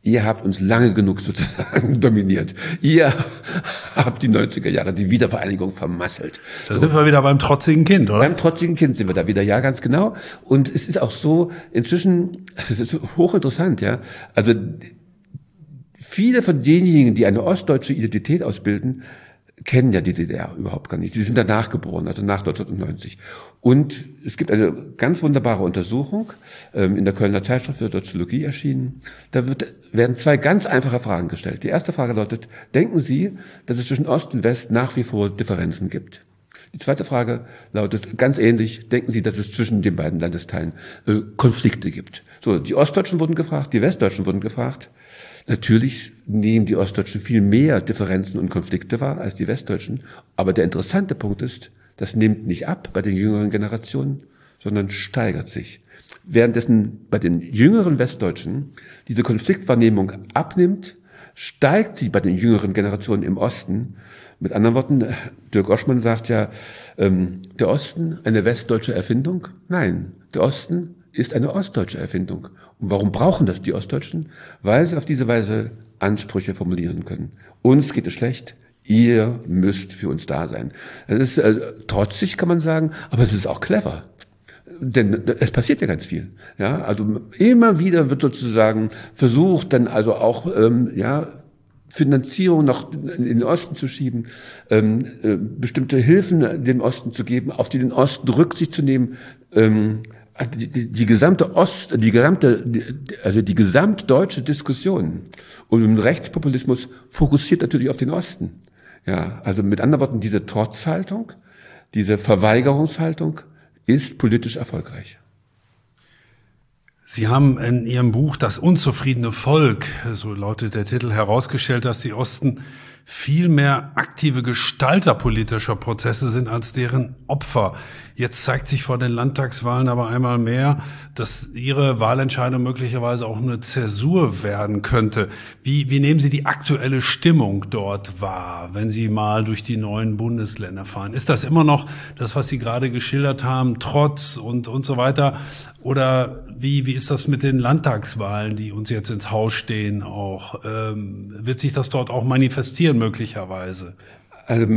ihr habt uns lange genug sozusagen dominiert. Ihr habt die neunziger Jahre, die Wiedervereinigung vermasselt. Da so. sind wir wieder beim trotzigen Kind, oder? Beim trotzigen Kind sind wir da wieder, ja, ganz genau. Und es ist auch so, inzwischen, es ist hochinteressant, ja, also viele von denjenigen, die eine ostdeutsche Identität ausbilden, kennen ja die D D R überhaupt gar nicht. Sie sind danach geboren, also nach neunzehnhundertneunzig. Und es gibt eine ganz wunderbare Untersuchung, ähm, in der Kölner Zeitschrift für Soziologie erschienen. Da wird, werden zwei ganz einfache Fragen gestellt. Die erste Frage lautet, denken Sie, dass es zwischen Ost und West nach wie vor Differenzen gibt? Die zweite Frage lautet ganz ähnlich, denken Sie, dass es zwischen den beiden Landesteilen äh, Konflikte gibt? So, die Ostdeutschen wurden gefragt, die Westdeutschen wurden gefragt. Natürlich nehmen die Ostdeutschen viel mehr Differenzen und Konflikte wahr als die Westdeutschen. Aber der interessante Punkt ist, das nimmt nicht ab bei den jüngeren Generationen, sondern steigert sich. Währenddessen bei den jüngeren Westdeutschen diese Konfliktwahrnehmung abnimmt, steigt sie bei den jüngeren Generationen im Osten. Mit anderen Worten, Dirk Oschmann sagt ja, ähm, der Osten eine westdeutsche Erfindung? Nein, der Osten ist eine ostdeutsche Erfindung. Und warum brauchen das die Ostdeutschen? Weil sie auf diese Weise Ansprüche formulieren können. Uns geht es schlecht, ihr müsst für uns da sein. Das ist äh, trotzig, kann man sagen, aber es ist auch clever. Denn es passiert ja ganz viel. Ja, also immer wieder wird sozusagen versucht, dann also auch ähm, ja Finanzierung nach in den Osten zu schieben, ähm, äh, bestimmte Hilfen dem Osten zu geben, auf die den Osten Rücksicht zu nehmen. Ähm, Die, die, die gesamte Ost, die gesamte, die, also die gesamtdeutsche Diskussion um den Rechtspopulismus fokussiert natürlich auf den Osten. Ja, also mit anderen Worten, diese Trotzhaltung, diese Verweigerungshaltung ist politisch erfolgreich. Sie haben in Ihrem Buch Das unzufriedene Volk, so lautet der Titel, herausgestellt, dass die Osten viel mehr aktive Gestalter politischer Prozesse sind als deren Opfer. Jetzt zeigt sich vor den Landtagswahlen aber einmal mehr, dass Ihre Wahlentscheidung möglicherweise auch eine Zäsur werden könnte. Wie, wie nehmen Sie die aktuelle Stimmung dort wahr, wenn Sie mal durch die neuen Bundesländer fahren? Ist das immer noch das, was Sie gerade geschildert haben, Trotz und, und so weiter? Oder wie, wie ist das mit den Landtagswahlen, die uns jetzt ins Haus stehen auch? Ähm, wird sich das dort auch manifestieren möglicherweise? Also,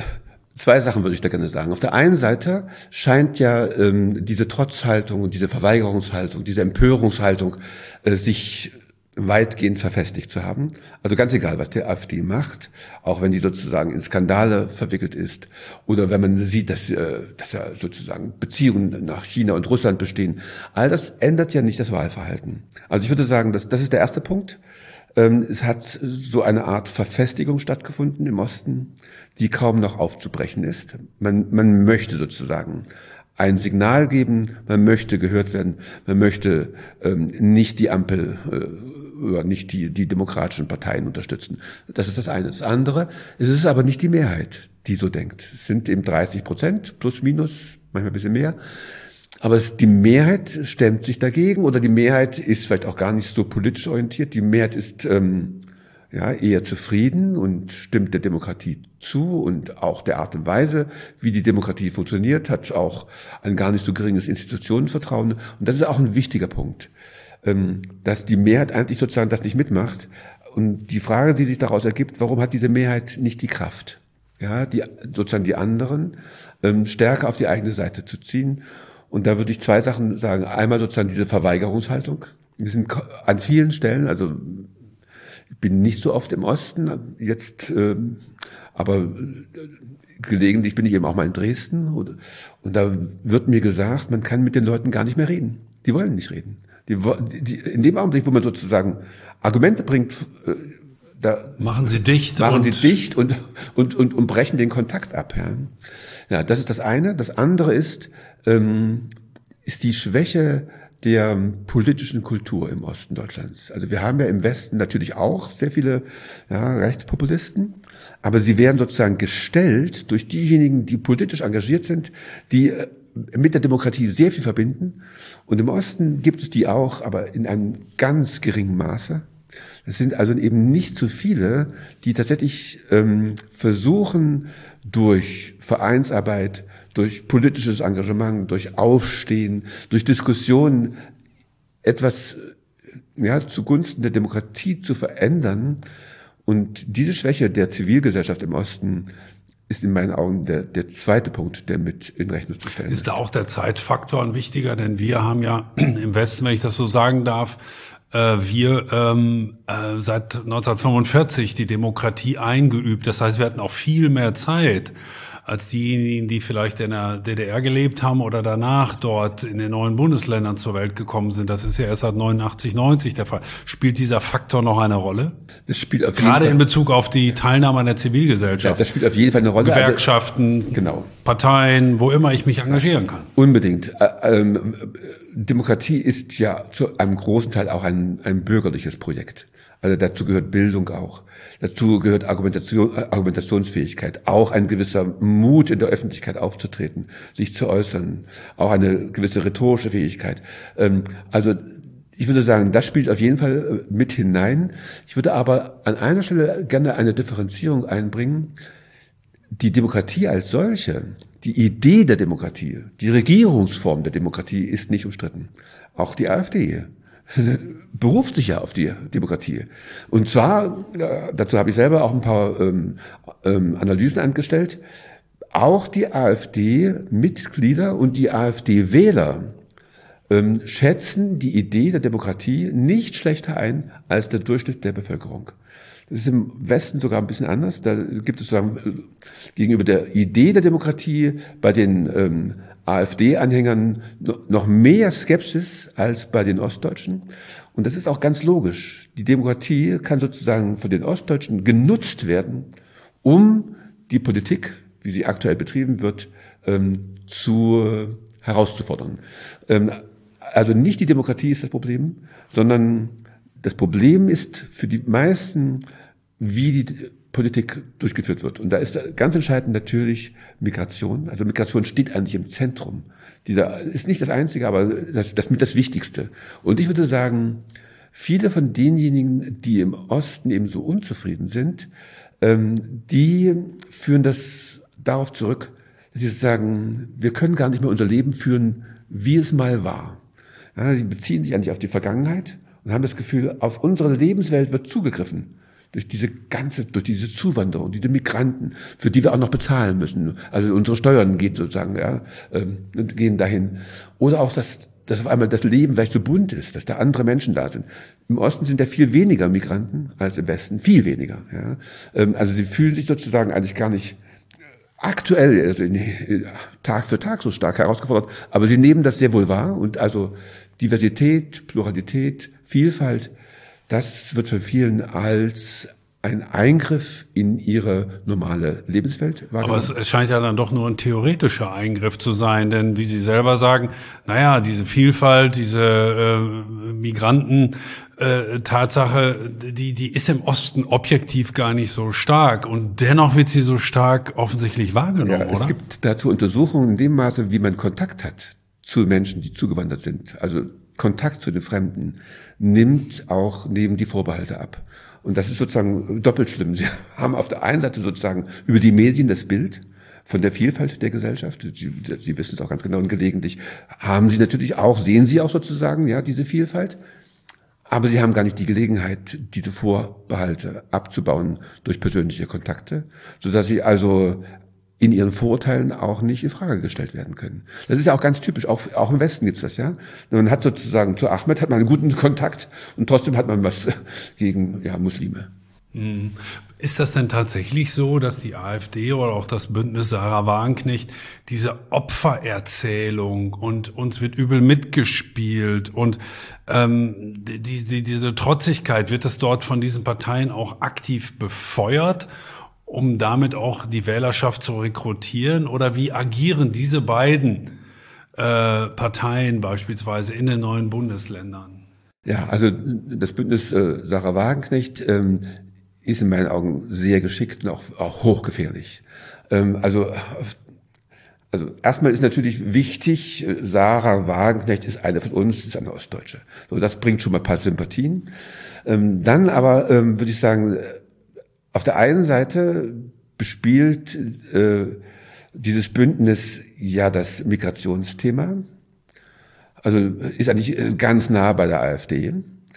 zwei Sachen würde ich da gerne sagen. Auf der einen Seite scheint ja ähm, diese Trotzhaltung und diese Verweigerungshaltung, diese Empörungshaltung äh, sich weitgehend verfestigt zu haben. Also ganz egal, was die AfD macht, auch wenn die sozusagen in Skandale verwickelt ist oder wenn man sieht, dass, äh, dass ja sozusagen Beziehungen nach China und Russland bestehen. All das ändert ja nicht das Wahlverhalten. Also ich würde sagen, das, das ist der erste Punkt. Ähm, es hat so eine Art Verfestigung stattgefunden im Osten, die kaum noch aufzubrechen ist. Man, man möchte sozusagen ein Signal geben, man möchte gehört werden, man möchte ähm, nicht die Ampel äh, oder nicht die, die demokratischen Parteien unterstützen. Das ist das eine. Das andere, es ist aber nicht die Mehrheit, die so denkt. Es sind eben dreißig Prozent, plus minus, manchmal ein bisschen mehr. Aber es, die Mehrheit stemmt sich dagegen oder die Mehrheit ist vielleicht auch gar nicht so politisch orientiert. Die Mehrheit ist ähm, ja eher zufrieden und stimmt der Demokratie zu und auch der Art und Weise, wie die Demokratie funktioniert, hat auch ein gar nicht so geringes Institutionenvertrauen. Und das ist auch ein wichtiger Punkt, ähm, dass die Mehrheit eigentlich sozusagen das nicht mitmacht. Und die Frage, die sich daraus ergibt, warum hat diese Mehrheit nicht die Kraft, ja, die sozusagen die anderen ähm, stärker auf die eigene Seite zu ziehen? Und da würde ich zwei Sachen sagen. Einmal sozusagen diese Verweigerungshaltung. Wir sind an vielen Stellen, also ich bin nicht so oft im Osten jetzt, ähm, aber gelegentlich bin ich eben auch mal in Dresden. Und, und da wird mir gesagt, man kann mit den Leuten gar nicht mehr reden. Die wollen nicht reden. Die, die, in dem Augenblick, wo man sozusagen Argumente bringt, äh, da machen sie dicht, machen sie dicht und, und, und, und brechen den Kontakt ab. Ja. Ja, das ist das eine. Das andere ist, ähm, ist die Schwäche der politischen Kultur im Osten Deutschlands. Also wir haben ja im Westen natürlich auch sehr viele ja, Rechtspopulisten, aber sie werden sozusagen gestellt durch diejenigen, die politisch engagiert sind, die äh, mit der Demokratie sehr viel verbinden. Und im Osten gibt es die auch, aber in einem ganz geringen Maße. Es sind also eben nicht so viele, die tatsächlich ähm, versuchen, durch Vereinsarbeit, durch politisches Engagement, durch Aufstehen, durch Diskussionen etwas ja, zugunsten der Demokratie zu verändern. Und diese Schwäche der Zivilgesellschaft im Osten ist in meinen Augen der, der zweite Punkt, der mit in Rechnung zu stellen ist. Ist da auch der Zeitfaktor ein wichtiger? Denn wir haben ja im Westen, wenn ich das so sagen darf, äh, wir ähm, äh, seit neunzehnhundertfünfundvierzig die Demokratie eingeübt. Das heißt, wir hatten auch viel mehr Zeit als diejenigen, die vielleicht in der D D R gelebt haben oder danach dort in den neuen Bundesländern zur Welt gekommen sind. Das ist ja erst seit neunundachtzig, neunzig der Fall. Spielt dieser Faktor noch eine Rolle? Das spielt auf jeden Gerade Fall. In Bezug auf die Teilnahme an der Zivilgesellschaft. Ja, das spielt auf jeden Fall eine Rolle. Gewerkschaften, also, genau. Parteien, wo immer ich mich engagieren kann. Unbedingt. Ähm, Demokratie ist ja zu einem großen Teil auch ein, ein bürgerliches Projekt. Also dazu gehört Bildung auch. Dazu gehört Argumentation, Argumentationsfähigkeit, auch ein gewisser Mut in der Öffentlichkeit aufzutreten, sich zu äußern, auch eine gewisse rhetorische Fähigkeit. Also ich würde sagen, das spielt auf jeden Fall mit hinein. Ich würde aber an einer Stelle gerne eine Differenzierung einbringen. Die Demokratie als solche, die Idee der Demokratie, die Regierungsform der Demokratie ist nicht umstritten. Auch die AfD beruft sich ja auf die Demokratie. Und zwar, dazu habe ich selber auch ein paar ähm, ähm, Analysen angestellt, auch die AfD-Mitglieder und die AfD-Wähler ähm, schätzen die Idee der Demokratie nicht schlechter ein als der Durchschnitt der Bevölkerung. Das ist im Westen sogar ein bisschen anders. Da gibt es sozusagen gegenüber der Idee der Demokratie bei den ähm, AfD-Anhängern noch mehr Skepsis als bei den Ostdeutschen. Und das ist auch ganz logisch. Die Demokratie kann sozusagen von den Ostdeutschen genutzt werden, um die Politik, wie sie aktuell betrieben wird, ähm, zu äh, herauszufordern. Ähm, also nicht die Demokratie ist das Problem, sondern das Problem ist für die meisten, wie die Politik durchgeführt wird. Und da ist ganz entscheidend natürlich Migration. Also Migration steht eigentlich im Zentrum. Dieser ist nicht das Einzige, aber das, das mit das Wichtigste. Und ich würde sagen, viele von denjenigen, die im Osten eben so unzufrieden sind, ähm, die führen das darauf zurück, dass sie sagen, wir können gar nicht mehr unser Leben führen, wie es mal war. Ja, sie beziehen sich eigentlich auf die Vergangenheit und haben das Gefühl, auf unsere Lebenswelt wird zugegriffen. Durch diese ganze, durch diese Zuwanderung, diese Migranten, für die wir auch noch bezahlen müssen. Also unsere Steuern gehen sozusagen, ja, ähm, gehen dahin. Oder auch, dass, dass auf einmal das Leben vielleicht so bunt ist, dass da andere Menschen da sind. Im Osten sind ja viel weniger Migranten als im Westen, viel weniger, ja. Ähm, also sie fühlen sich sozusagen eigentlich gar nicht aktuell, also in, in, Tag für Tag so stark herausgefordert, aber sie nehmen das sehr wohl wahr und also Diversität, Pluralität, Vielfalt, das wird von vielen als ein Eingriff in ihre normale Lebenswelt wahrgenommen. Aber es, es scheint ja dann doch nur ein theoretischer Eingriff zu sein, denn wie Sie selber sagen, naja, diese Vielfalt, diese äh, Migranten, äh, Tatsache, die, die ist im Osten objektiv gar nicht so stark und dennoch wird sie so stark offensichtlich wahrgenommen, ja, es oder? Es gibt dazu Untersuchungen in dem Maße, wie man Kontakt hat zu Menschen, die zugewandert sind. Also Kontakt zu den Fremden nimmt auch neben die Vorbehalte ab. Und das ist sozusagen doppelt schlimm. Sie haben auf der einen Seite sozusagen über die Medien das Bild von der Vielfalt der Gesellschaft. Sie, Sie wissen es auch ganz genau und gelegentlich haben Sie natürlich auch, sehen Sie auch sozusagen, ja, diese Vielfalt. Aber Sie haben gar nicht die Gelegenheit, diese Vorbehalte abzubauen durch persönliche Kontakte, sodass Sie also in ihren Vorurteilen auch nicht in Frage gestellt werden können. Das ist ja auch ganz typisch, auch, auch im Westen gibt's das, ja. Man hat sozusagen zu Ahmed hat man einen guten Kontakt und trotzdem hat man was gegen, ja, Muslime. Ist das denn tatsächlich so, dass die AfD oder auch das Bündnis Sarah Wagenknecht diese Opfererzählung und uns wird übel mitgespielt und ähm, die, die, diese Trotzigkeit, wird das dort von diesen Parteien auch aktiv befeuert, um damit auch die Wählerschaft zu rekrutieren? Oder wie agieren diese beiden äh, Parteien beispielsweise in den neuen Bundesländern? Ja, also das Bündnis äh, Sarah Wagenknecht ähm, ist in meinen Augen sehr geschickt und auch, auch hochgefährlich. Ähm, also, also erstmal ist natürlich wichtig, Sarah Wagenknecht ist eine von uns, ist eine Ostdeutsche. So, das bringt schon mal ein paar Sympathien. Ähm, dann aber ähm, würde ich sagen, auf der einen Seite bespielt äh, dieses Bündnis ja das Migrationsthema, also ist eigentlich ganz nah bei der AfD.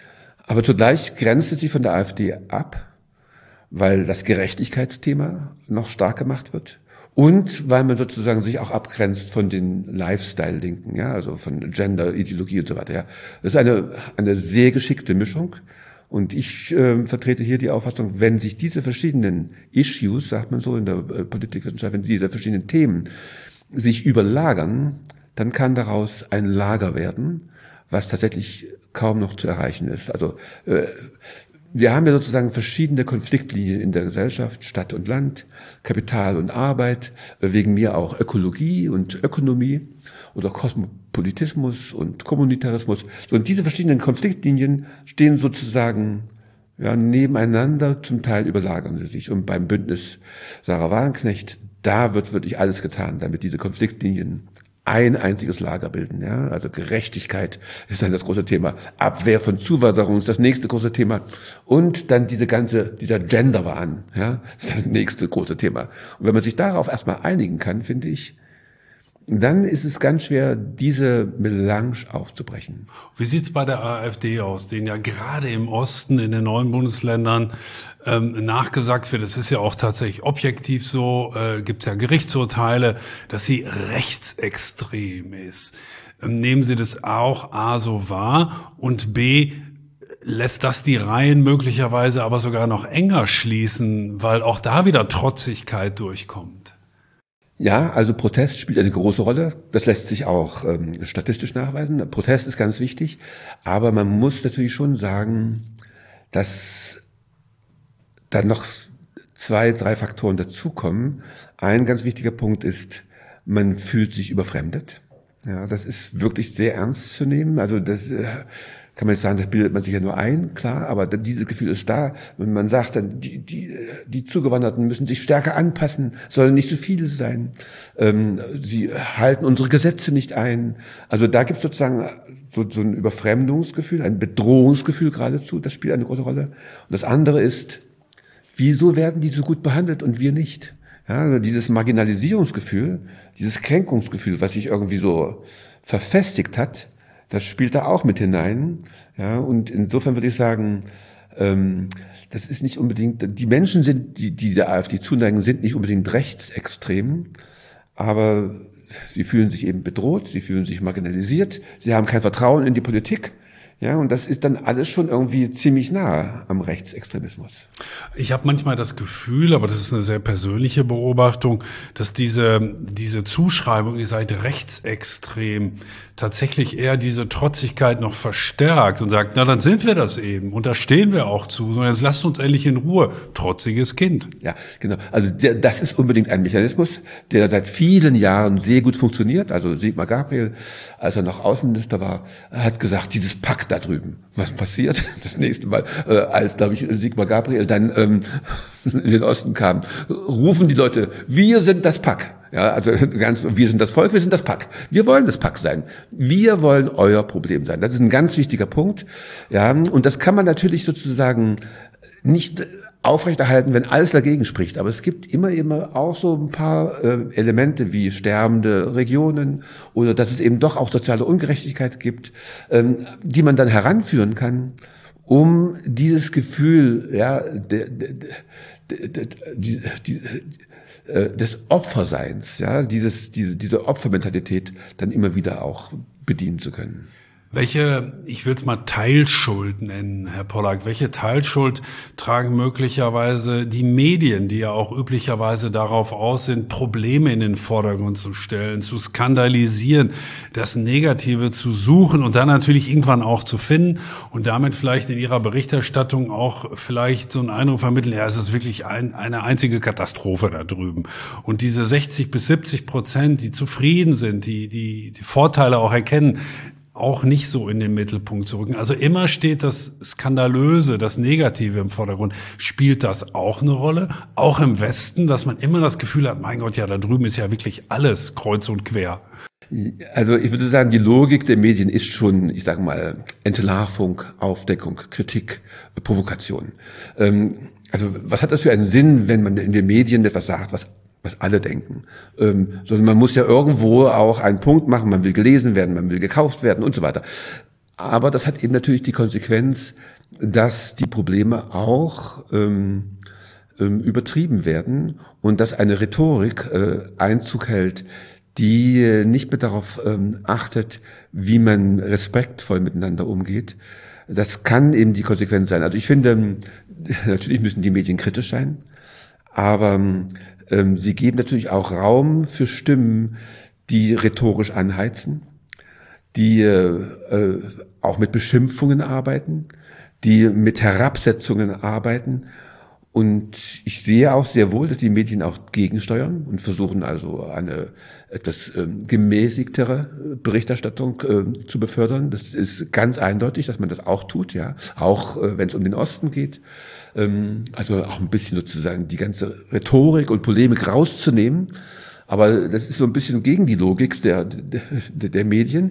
Aber zugleich grenzt es sich von der AfD ab, weil das Gerechtigkeitsthema noch stark gemacht wird und weil man sozusagen sich auch abgrenzt von den Lifestyle-Linken, ja, also von Gender, Ideologie und so weiter. Ja. Das ist eine, eine sehr geschickte Mischung. Und ich äh, vertrete hier die Auffassung, wenn sich diese verschiedenen Issues, sagt man so in der äh, Politikwissenschaft, wenn diese verschiedenen Themen sich überlagern, dann kann daraus ein Lager werden, was tatsächlich kaum noch zu erreichen ist. Also äh, wir haben ja sozusagen verschiedene Konfliktlinien in der Gesellschaft, Stadt und Land, Kapital und Arbeit, wegen mir auch Ökologie und Ökonomie oder Kosmopolitismus und Kommunitarismus. So, und diese verschiedenen Konfliktlinien stehen sozusagen ja, nebeneinander, zum Teil überlagern sie sich. Und beim Bündnis Sarah Wagenknecht, da wird wirklich alles getan, damit diese Konfliktlinien ein einziges Lager bilden, ja. Also Gerechtigkeit ist dann das große Thema. Abwehr von Zuwanderung ist das nächste große Thema. Und dann diese ganze, dieser Genderwahn, ja, ist das nächste große Thema. Und wenn man sich darauf erstmal einigen kann, finde ich, dann ist es ganz schwer, diese Melange aufzubrechen. Wie sieht's bei der AfD aus, denen ja gerade im Osten, in den neuen Bundesländern ähm, nachgesagt wird, es ist ja auch tatsächlich objektiv so, äh, gibt's ja Gerichtsurteile, dass sie rechtsextrem ist. Ähm, nehmen Sie das auch A so wahr und B, lässt das die Reihen möglicherweise aber sogar noch enger schließen, weil auch da wieder Trotzigkeit durchkommt? Ja, also Protest spielt eine große Rolle. Das lässt sich auch ähm, statistisch nachweisen. Protest ist ganz wichtig, aber man muss natürlich schon sagen, dass da noch zwei, drei Faktoren dazukommen. Ein ganz wichtiger Punkt ist, man fühlt sich überfremdet. Ja, das ist wirklich sehr ernst zu nehmen. Also das äh, kann man jetzt sagen, das bildet man sich ja nur ein, klar, aber dieses Gefühl ist da. Wenn man sagt, dann die, die, die Zugewanderten müssen sich stärker anpassen, sollen nicht so viele sein. Ähm, sie halten unsere Gesetze nicht ein. Also da gibt es sozusagen so, so ein Überfremdungsgefühl, ein Bedrohungsgefühl geradezu. Das spielt eine große Rolle. Und das andere ist, wieso werden die so gut behandelt und wir nicht? Ja, also dieses Marginalisierungsgefühl, dieses Kränkungsgefühl, was sich irgendwie so verfestigt hat, das spielt da auch mit hinein. Ja, und insofern würde ich sagen, ähm, das ist nicht unbedingt, die Menschen sind, die, die der AfD zuneigen, sind nicht unbedingt rechtsextrem, aber sie fühlen sich eben bedroht, sie fühlen sich marginalisiert, sie haben kein Vertrauen in die Politik. Ja, und das ist dann alles schon irgendwie ziemlich nah am Rechtsextremismus. Ich habe manchmal das Gefühl, aber das ist eine sehr persönliche Beobachtung, dass diese diese Zuschreibung, ihr seid rechtsextrem, tatsächlich eher diese Trotzigkeit noch verstärkt und sagt, na dann sind wir das eben und da stehen wir auch zu, sondern jetzt lasst uns endlich in Ruhe, trotziges Kind. Ja, genau. Also der, das ist unbedingt ein Mechanismus, der seit vielen Jahren sehr gut funktioniert. Also Sigmar Gabriel, als er noch Außenminister war, hat gesagt, dieses Pakt da drüben. Was passiert? Das nächste Mal, äh, als, glaube ich, Sigmar Gabriel dann ähm, in den Osten kam, rufen die Leute, wir sind das Pack. Ja, also ganz, wir sind das Volk, wir sind das Pack. Wir wollen das Pack sein. Wir wollen euer Problem sein. Das ist ein ganz wichtiger Punkt. Ja, und das kann man natürlich sozusagen nicht aufrechterhalten, wenn alles dagegen spricht. Aber es gibt immer, immer auch so ein paar äh, Elemente wie sterbende Regionen oder dass es eben doch auch soziale Ungerechtigkeit gibt, ähm, die man dann heranführen kann, um dieses Gefühl, ja, de, de, de, de, die, die, des Opferseins, ja, dieses, diese, diese Opfermentalität dann immer wieder auch bedienen zu können. Welche, ich will es mal Teilschuld nennen, Herr Pollack, welche Teilschuld tragen möglicherweise die Medien, die ja auch üblicherweise darauf aus sind, Probleme in den Vordergrund zu stellen, zu skandalisieren, das Negative zu suchen und dann natürlich irgendwann auch zu finden und damit vielleicht in ihrer Berichterstattung auch vielleicht so einen Eindruck vermitteln, ja, es ist wirklich ein, eine einzige Katastrophe da drüben. Und diese sechzig bis siebzig Prozent, die zufrieden sind, die, die, die Vorteile auch erkennen, auch nicht so in den Mittelpunkt zu rücken. Also immer steht das Skandalöse, das Negative im Vordergrund. Spielt das auch eine Rolle? Auch im Westen, dass man immer das Gefühl hat, mein Gott, ja, da drüben ist ja wirklich alles kreuz und quer. Also ich würde sagen, die Logik der Medien ist schon, ich sage mal, Entlarvung, Aufdeckung, Kritik, Provokation. Also was hat das für einen Sinn, wenn man in den Medien etwas sagt, was was alle denken, ähm, sondern man muss ja irgendwo auch einen Punkt machen, man will gelesen werden, man will gekauft werden und so weiter. Aber das hat eben natürlich die Konsequenz, dass die Probleme auch ähm, ähm, übertrieben werden und dass eine Rhetorik äh, Einzug hält, die äh, nicht mehr darauf ähm, achtet, wie man respektvoll miteinander umgeht. Das kann eben die Konsequenz sein. Also ich finde, natürlich müssen die Medien kritisch sein, aber ähm, sie geben natürlich auch Raum für Stimmen, die rhetorisch anheizen, die äh, auch mit Beschimpfungen arbeiten, die mit Herabsetzungen arbeiten. Und ich sehe auch sehr wohl, dass die Medien auch gegensteuern und versuchen also eine etwas ähm, gemäßigtere Berichterstattung äh, zu befördern. Das ist ganz eindeutig, dass man das auch tut, ja, auch äh, wenn es um den Osten geht. Ähm, also auch ein bisschen sozusagen die ganze Rhetorik und Polemik rauszunehmen. Aber das ist so ein bisschen gegen die Logik der, der, der Medien.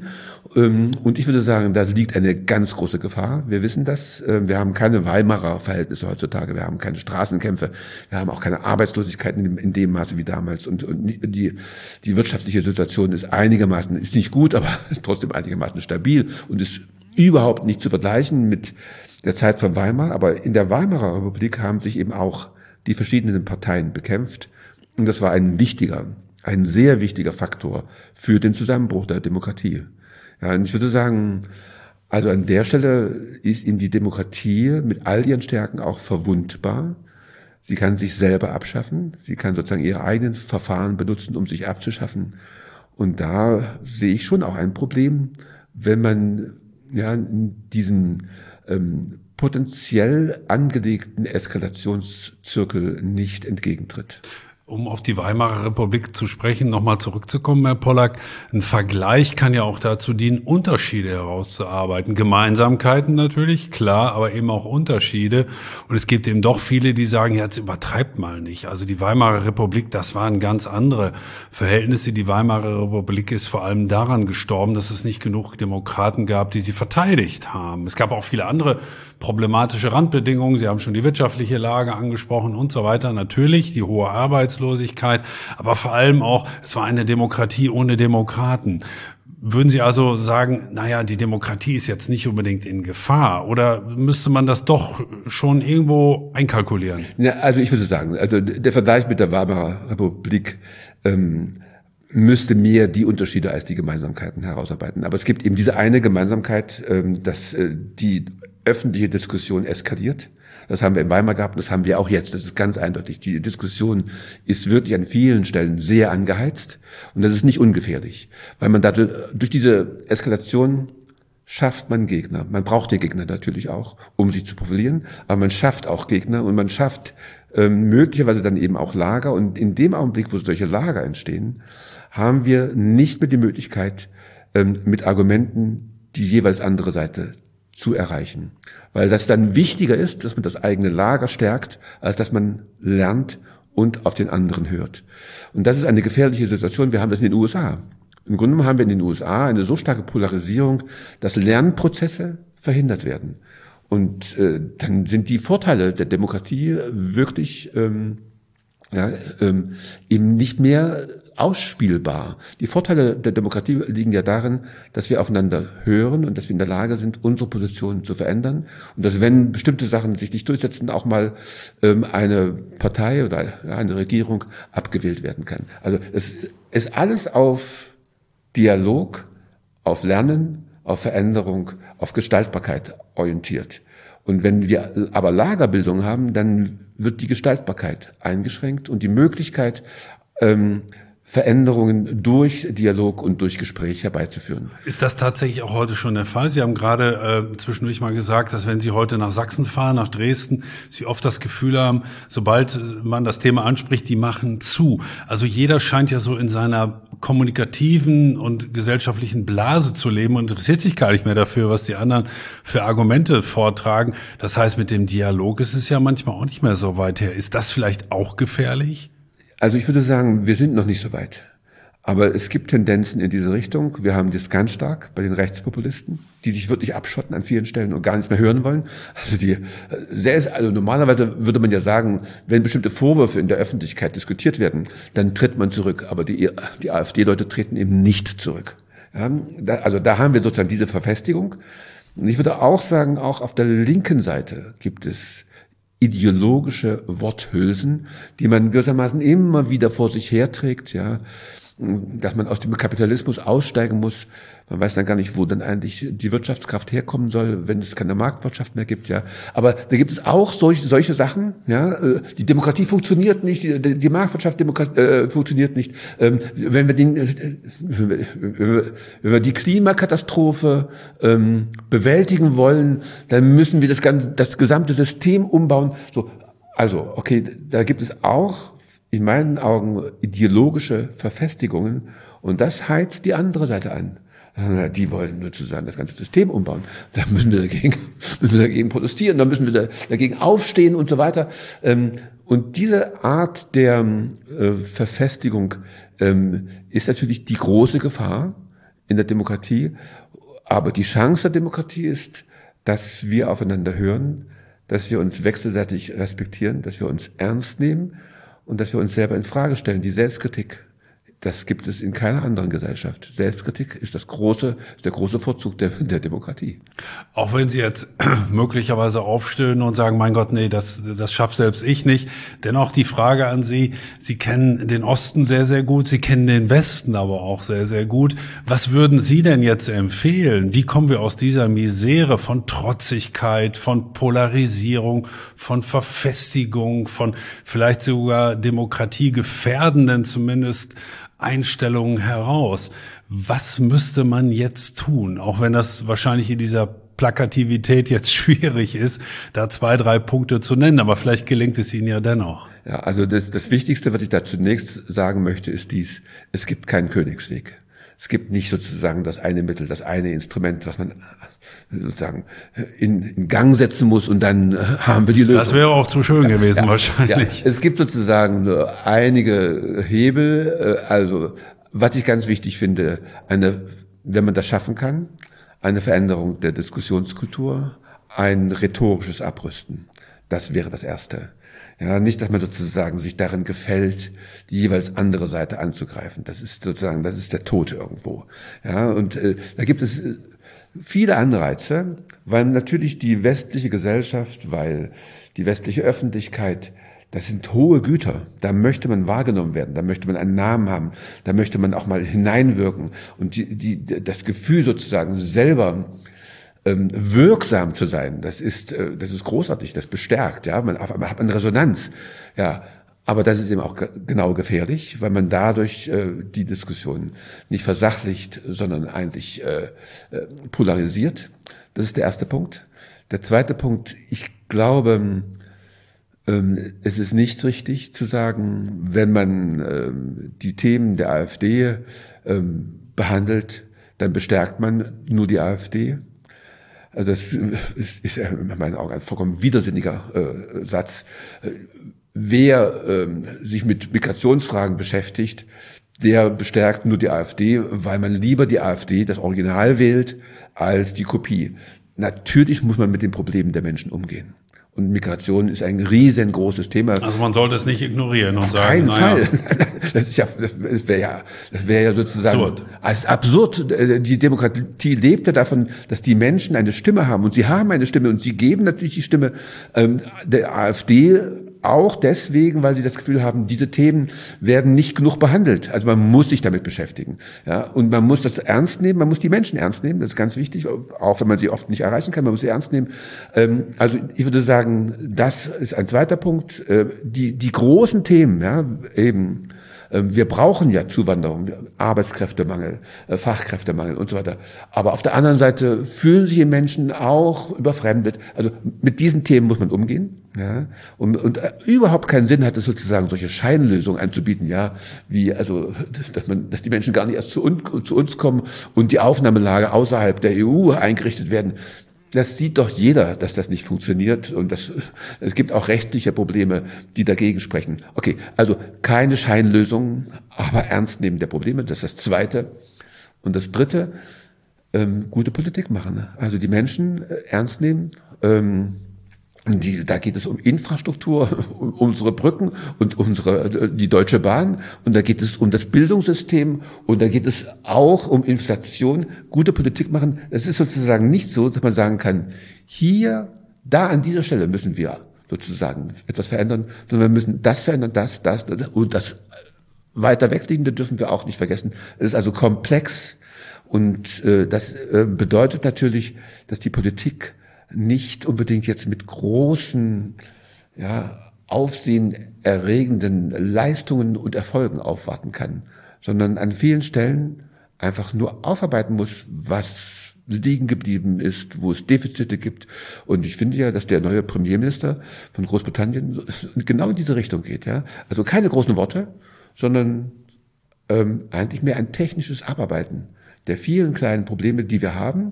Und ich würde sagen, da liegt eine ganz große Gefahr. Wir wissen das. Wir haben keine Weimarer Verhältnisse heutzutage. Wir haben keine Straßenkämpfe. Wir haben auch keine Arbeitslosigkeit in dem, in dem Maße wie damals. Und, und die, die wirtschaftliche Situation ist einigermaßen, ist nicht gut, aber ist trotzdem einigermaßen stabil und ist überhaupt nicht zu vergleichen mit der Zeit von Weimar. Aber in der Weimarer Republik haben sich eben auch die verschiedenen Parteien bekämpft. Und das war ein wichtiger, ein sehr wichtiger Faktor für den Zusammenbruch der Demokratie. Ja, und ich würde sagen, also an der Stelle ist eben die Demokratie mit all ihren Stärken auch verwundbar. Sie kann sich selber abschaffen. Sie kann sozusagen ihre eigenen Verfahren benutzen, um sich abzuschaffen. Und da sehe ich schon auch ein Problem, wenn man ja in diesen ähm, potenziell angelegten Eskalationszirkel nicht entgegentritt. Um auf die Weimarer Republik zu sprechen, nochmal zurückzukommen, Herr Pollack. Ein Vergleich kann ja auch dazu dienen, Unterschiede herauszuarbeiten. Gemeinsamkeiten natürlich, klar, aber eben auch Unterschiede. Und es gibt eben doch viele, die sagen, ja, jetzt übertreibt mal nicht. Also die Weimarer Republik, das waren ganz andere Verhältnisse. Die Weimarer Republik ist vor allem daran gestorben, dass es nicht genug Demokraten gab, die sie verteidigt haben. Es gab auch viele andere problematische Randbedingungen. Sie haben schon die wirtschaftliche Lage angesprochen und so weiter. Natürlich die hohe Arbeitslosigkeit, aber vor allem auch, es war eine Demokratie ohne Demokraten. Würden Sie also sagen, naja, die Demokratie ist jetzt nicht unbedingt in Gefahr, oder müsste man das doch schon irgendwo einkalkulieren? Ja, also ich würde sagen, also der Vergleich mit der Weimarer Republik ähm, müsste mehr die Unterschiede als die Gemeinsamkeiten herausarbeiten. Aber es gibt eben diese eine Gemeinsamkeit, ähm, dass äh, die öffentliche Diskussion eskaliert. Das haben wir in Weimar gehabt, das haben wir auch jetzt. Das ist ganz eindeutig. Die Diskussion ist wirklich an vielen Stellen sehr angeheizt und das ist nicht ungefährlich, weil man dadurch, durch diese Eskalation schafft man Gegner. Man braucht die Gegner natürlich auch, um sich zu profilieren, aber man schafft auch Gegner und man schafft ähm, möglicherweise dann eben auch Lager. Und in dem Augenblick, wo solche Lager entstehen, haben wir nicht mehr die Möglichkeit, ähm, mit Argumenten die jeweils andere Seite zu erreichen. Weil das dann wichtiger ist, dass man das eigene Lager stärkt, als dass man lernt und auf den anderen hört. Und das ist eine gefährliche Situation. Wir haben das in den U S A. Im Grunde haben wir in den U S A eine so starke Polarisierung, dass Lernprozesse verhindert werden. Und äh, dann sind die Vorteile der Demokratie wirklich ähm, ja, ähm, eben nicht mehr ausspielbar. Die Vorteile der Demokratie liegen ja darin, dass wir aufeinander hören und dass wir in der Lage sind, unsere Positionen zu verändern und dass, wenn bestimmte Sachen sich nicht durchsetzen, auch mal ähm, eine Partei oder ja, eine Regierung abgewählt werden kann. Also es ist alles auf Dialog, auf Lernen, auf Veränderung, auf Gestaltbarkeit orientiert. Und wenn wir aber Lagerbildung haben, dann wird die Gestaltbarkeit eingeschränkt und die Möglichkeit, ähm, Veränderungen durch Dialog und durch Gespräch herbeizuführen. Ist das tatsächlich auch heute schon der Fall? Sie haben gerade äh, zwischendurch mal gesagt, dass wenn Sie heute nach Sachsen fahren, nach Dresden, Sie oft das Gefühl haben, sobald man das Thema anspricht, die machen zu. Also jeder scheint ja so in seiner kommunikativen und gesellschaftlichen Blase zu leben und interessiert sich gar nicht mehr dafür, was die anderen für Argumente vortragen. Das heißt, mit dem Dialog ist es ja manchmal auch nicht mehr so weit her. Ist das vielleicht auch gefährlich? Also ich würde sagen, wir sind noch nicht so weit. Aber es gibt Tendenzen in diese Richtung. Wir haben das ganz stark bei den Rechtspopulisten, die sich wirklich abschotten an vielen Stellen und gar nichts mehr hören wollen. Also die, sehr, also normalerweise würde man ja sagen, wenn bestimmte Vorwürfe in der Öffentlichkeit diskutiert werden, dann tritt man zurück. Aber die, die AfD-Leute treten eben nicht zurück. Ja, da, also da haben wir sozusagen diese Verfestigung. Und ich würde auch sagen, auch auf der linken Seite gibt es ideologische Worthülsen, die man gewissermaßen immer wieder vor sich herträgt, ja, dass man aus dem Kapitalismus aussteigen muss. Man weiß dann gar nicht, wo dann eigentlich die Wirtschaftskraft herkommen soll, wenn es keine Marktwirtschaft mehr gibt, ja. Aber da gibt es auch solche, solche Sachen, ja. Die Demokratie funktioniert nicht, die, die Marktwirtschaft Demokratie, äh, funktioniert nicht. Ähm, wenn wir den, äh, wenn wir, wenn wir die Klimakatastrophe ähm, bewältigen wollen, dann müssen wir das ganze, das gesamte System umbauen. So, also, okay, da gibt es auch in meinen Augen ideologische Verfestigungen und das heizt die andere Seite an. Die wollen sozusagen das ganze System umbauen. Da müssen wir dagegen, müssen wir dagegen protestieren, da müssen wir dagegen aufstehen und so weiter. Und diese Art der Verfestigung ist natürlich die große Gefahr in der Demokratie. Aber die Chance der Demokratie ist, dass wir aufeinander hören, dass wir uns wechselseitig respektieren, dass wir uns ernst nehmen und dass wir uns selber in Frage stellen. Die Selbstkritik, das gibt es in keiner anderen Gesellschaft. Selbstkritik ist das große, ist der große Vorzug der, der Demokratie. Auch wenn Sie jetzt möglicherweise aufstöhnen und sagen, mein Gott, nee, das, das schafft selbst ich nicht. Dennoch die Frage an Sie, Sie kennen den Osten sehr, sehr gut, Sie kennen den Westen aber auch sehr, sehr gut. Was würden Sie denn jetzt empfehlen? Wie kommen wir aus dieser Misere von Trotzigkeit, von Polarisierung, von Verfestigung, von vielleicht sogar demokratiegefährdenden zumindest Einstellungen heraus? Was müsste man jetzt tun? Auch wenn das wahrscheinlich in dieser Plakativität jetzt schwierig ist, da zwei, drei Punkte zu nennen, aber vielleicht gelingt es Ihnen ja dennoch. Ja, also das, das Wichtigste, was ich da zunächst sagen möchte, ist dies: Es gibt keinen Königsweg. Es gibt nicht sozusagen das eine Mittel, das eine Instrument, was man sozusagen in, in Gang setzen muss und dann haben wir die Lösung. Das wäre auch zu schön ja, gewesen, ja, wahrscheinlich. Ja. Es gibt sozusagen einige Hebel. Also was ich ganz wichtig finde, eine, wenn man das schaffen kann, eine Veränderung der Diskussionskultur, ein rhetorisches Abrüsten. Das wäre das Erste. Ja, nicht, dass man sozusagen sich darin gefällt, die jeweils andere Seite anzugreifen. Das ist sozusagen, das ist der Tod irgendwo. Ja, und äh, da gibt es viele Anreize, weil natürlich die westliche Gesellschaft, weil die westliche Öffentlichkeit, das sind hohe Güter. Da möchte man wahrgenommen werden, da möchte man einen Namen haben, da möchte man auch mal hineinwirken und die, die, das Gefühl sozusagen selber Ähm, wirksam zu sein, das ist, äh, das ist großartig, das bestärkt, ja, man, man hat eine Resonanz, ja, aber das ist eben auch ge- genau gefährlich, weil man dadurch äh, die Diskussion nicht versachlicht, sondern eigentlich äh, äh, polarisiert. Das ist der erste Punkt. Der zweite Punkt, ich glaube, ähm, es ist nicht richtig zu sagen, wenn man ähm, die Themen der AfD ähm, behandelt, dann bestärkt man nur die AfD. Also das ist, ist in meinen Augen ein vollkommen widersinniger äh, Satz. Wer ähm, sich mit Migrationsfragen beschäftigt, der bestärkt nur die AfD, weil man lieber die AfD, das Original wählt, als die Kopie. Natürlich muss man mit den Problemen der Menschen umgehen. Und Migration ist ein riesengroßes Thema. Also man sollte es nicht ignorieren und Auf sagen, keinen naja. Fall. Das ist ja, das wäre ja, das wäre ja sozusagen absurd. Also absurd. Die Demokratie lebt ja davon, dass die Menschen eine Stimme haben und sie haben eine Stimme und sie geben natürlich die Stimme ähm, der AfD auch deswegen, weil sie das Gefühl haben, diese Themen werden nicht genug behandelt. Also man muss sich damit beschäftigen. Ja, und man muss das ernst nehmen, man muss die Menschen ernst nehmen, das ist ganz wichtig, auch wenn man sie oft nicht erreichen kann, man muss sie ernst nehmen. Ähm, also ich würde sagen, das ist ein zweiter Punkt. Äh, die, die großen Themen, ja, eben, äh, wir brauchen ja Zuwanderung, Arbeitskräftemangel, äh, Fachkräftemangel und so weiter. Aber auf der anderen Seite fühlen sich die Menschen auch überfremdet. Also mit diesen Themen muss man umgehen. Ja, und, und äh, überhaupt keinen Sinn hat es sozusagen, solche Scheinlösungen anzubieten, ja, wie, also, dass man, dass die Menschen gar nicht erst zu uns, zu uns kommen und die Aufnahmelage außerhalb der E U eingerichtet werden. Das sieht doch jeder, dass das nicht funktioniert und das, es gibt auch rechtliche Probleme, die dagegen sprechen. Okay, also keine Scheinlösungen, aber ernst nehmen der Probleme, das ist das Zweite. Und das Dritte, ähm, gute Politik machen, also die Menschen äh, ernst nehmen, ähm, Die, da geht es um Infrastruktur, um unsere Brücken und unsere, die Deutsche Bahn. Und da geht es um das Bildungssystem. Und da geht es auch um Inflation. Gute Politik machen. Es ist sozusagen nicht so, dass man sagen kann, hier, da an dieser Stelle müssen wir sozusagen etwas verändern, sondern wir müssen das verändern, das, das, das und das weiter wegliegende dürfen wir auch nicht vergessen. Es ist also komplex. Und äh, das äh, bedeutet natürlich, dass die Politik nicht unbedingt jetzt mit großen, ja, aufsehenerregenden Leistungen und Erfolgen aufwarten kann, sondern an vielen Stellen einfach nur aufarbeiten muss, was liegen geblieben ist, wo es Defizite gibt. Und ich finde ja, dass der neue Premierminister von Großbritannien genau in diese Richtung geht. Ja, also keine großen Worte, sondern ähm, eigentlich mehr ein technisches Abarbeiten der vielen kleinen Probleme, die wir haben,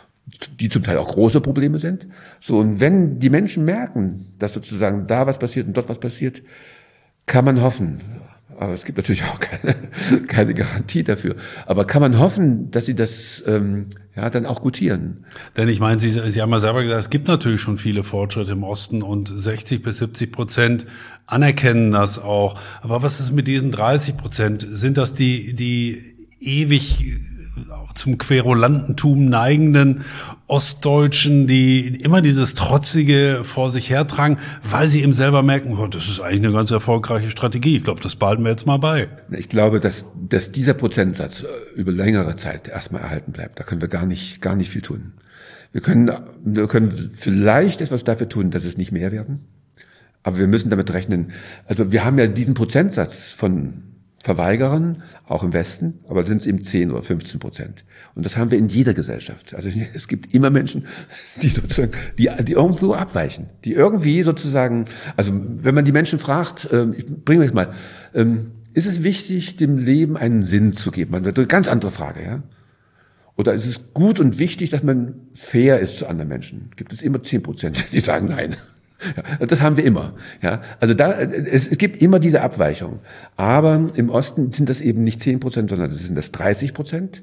die zum Teil auch große Probleme sind. So, und wenn die Menschen merken, dass sozusagen da was passiert und dort was passiert, kann man hoffen. Aber es gibt natürlich auch keine, keine Garantie dafür. Aber kann man hoffen, dass sie das ähm, ja dann auch gutieren? Denn ich meine, Sie, Sie haben ja selber gesagt, es gibt natürlich schon viele Fortschritte im Osten und sechzig bis siebzig Prozent anerkennen das auch. Aber was ist mit diesen dreißig Prozent? Sind das die, die ewig auch zum Querulantentum neigenden Ostdeutschen, die immer dieses Trotzige vor sich hertragen, weil sie eben selber merken, oh, das ist eigentlich eine ganz erfolgreiche Strategie. Ich glaube, das behalten wir jetzt mal bei. Ich glaube, dass, dass dieser Prozentsatz über längere Zeit erstmal erhalten bleibt. Da können wir gar nicht, gar nicht viel tun. Wir können, wir können vielleicht etwas dafür tun, dass es nicht mehr werden. Aber wir müssen damit rechnen. Also wir haben ja diesen Prozentsatz von Verweigerern, auch im Westen, aber sind es eben zehn oder fünfzehn Prozent. Und das haben wir in jeder Gesellschaft. Also es gibt immer Menschen, die sozusagen, die, die irgendwo abweichen, die irgendwie sozusagen, also wenn man die Menschen fragt, ich bringe euch mal, ist es wichtig, dem Leben einen Sinn zu geben? Eine ganz andere Frage, ja? Oder ist es gut und wichtig, dass man fair ist zu anderen Menschen? Gibt es immer zehn Prozent, die sagen nein. Ja, das haben wir immer. Ja, also da es, es gibt immer diese Abweichung. Aber im Osten sind das eben nicht zehn Prozent, sondern das sind das dreißig Prozent.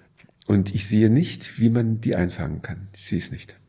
Und ich sehe nicht, wie man die einfangen kann. Ich sehe es nicht.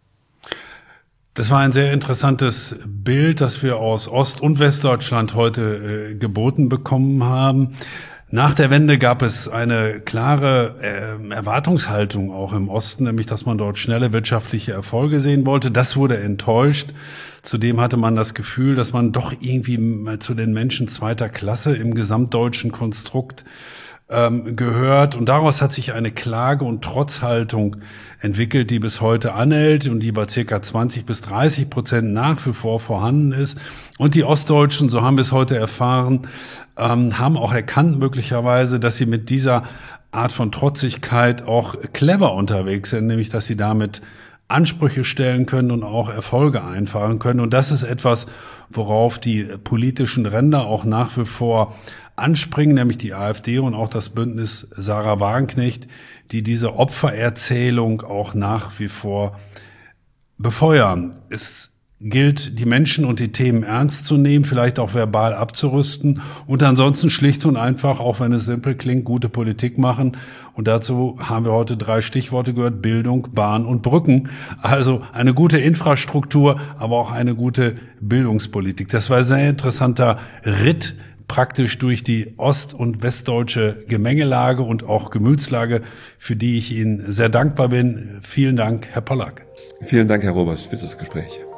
Das war ein sehr interessantes Bild, das wir aus Ost- und Westdeutschland heute äh, geboten bekommen haben. Nach der Wende gab es eine klare äh, Erwartungshaltung auch im Osten, nämlich dass man dort schnelle wirtschaftliche Erfolge sehen wollte. Das wurde enttäuscht. Zudem hatte man das Gefühl, dass man doch irgendwie zu den Menschen zweiter Klasse im gesamtdeutschen Konstrukt ähm, gehört. Und daraus hat sich eine Klage- und Trotzhaltung entwickelt, die bis heute anhält und die bei circa zwanzig bis dreißig Prozent nach wie vor vorhanden ist. Und die Ostdeutschen, so haben wir es heute erfahren, ähm, haben auch erkannt möglicherweise, dass sie mit dieser Art von Trotzigkeit auch clever unterwegs sind, nämlich dass sie damit Ansprüche stellen können und auch Erfolge einfahren können. Und das ist etwas, worauf die politischen Ränder auch nach wie vor anspringen, nämlich die AfD und auch das Bündnis Sarah Wagenknecht, die diese Opfererzählung auch nach wie vor befeuern. Es gilt, die Menschen und die Themen ernst zu nehmen, vielleicht auch verbal abzurüsten und ansonsten schlicht und einfach, auch wenn es simpel klingt, gute Politik machen. Und dazu haben wir heute drei Stichworte gehört: Bildung, Bahn und Brücken. Also eine gute Infrastruktur, aber auch eine gute Bildungspolitik. Das war ein sehr interessanter Ritt praktisch durch die ost- und westdeutsche Gemengelage und auch Gemütslage, für die ich Ihnen sehr dankbar bin. Vielen Dank, Herr Pollack. Vielen Dank, Herr Robers, für das Gespräch.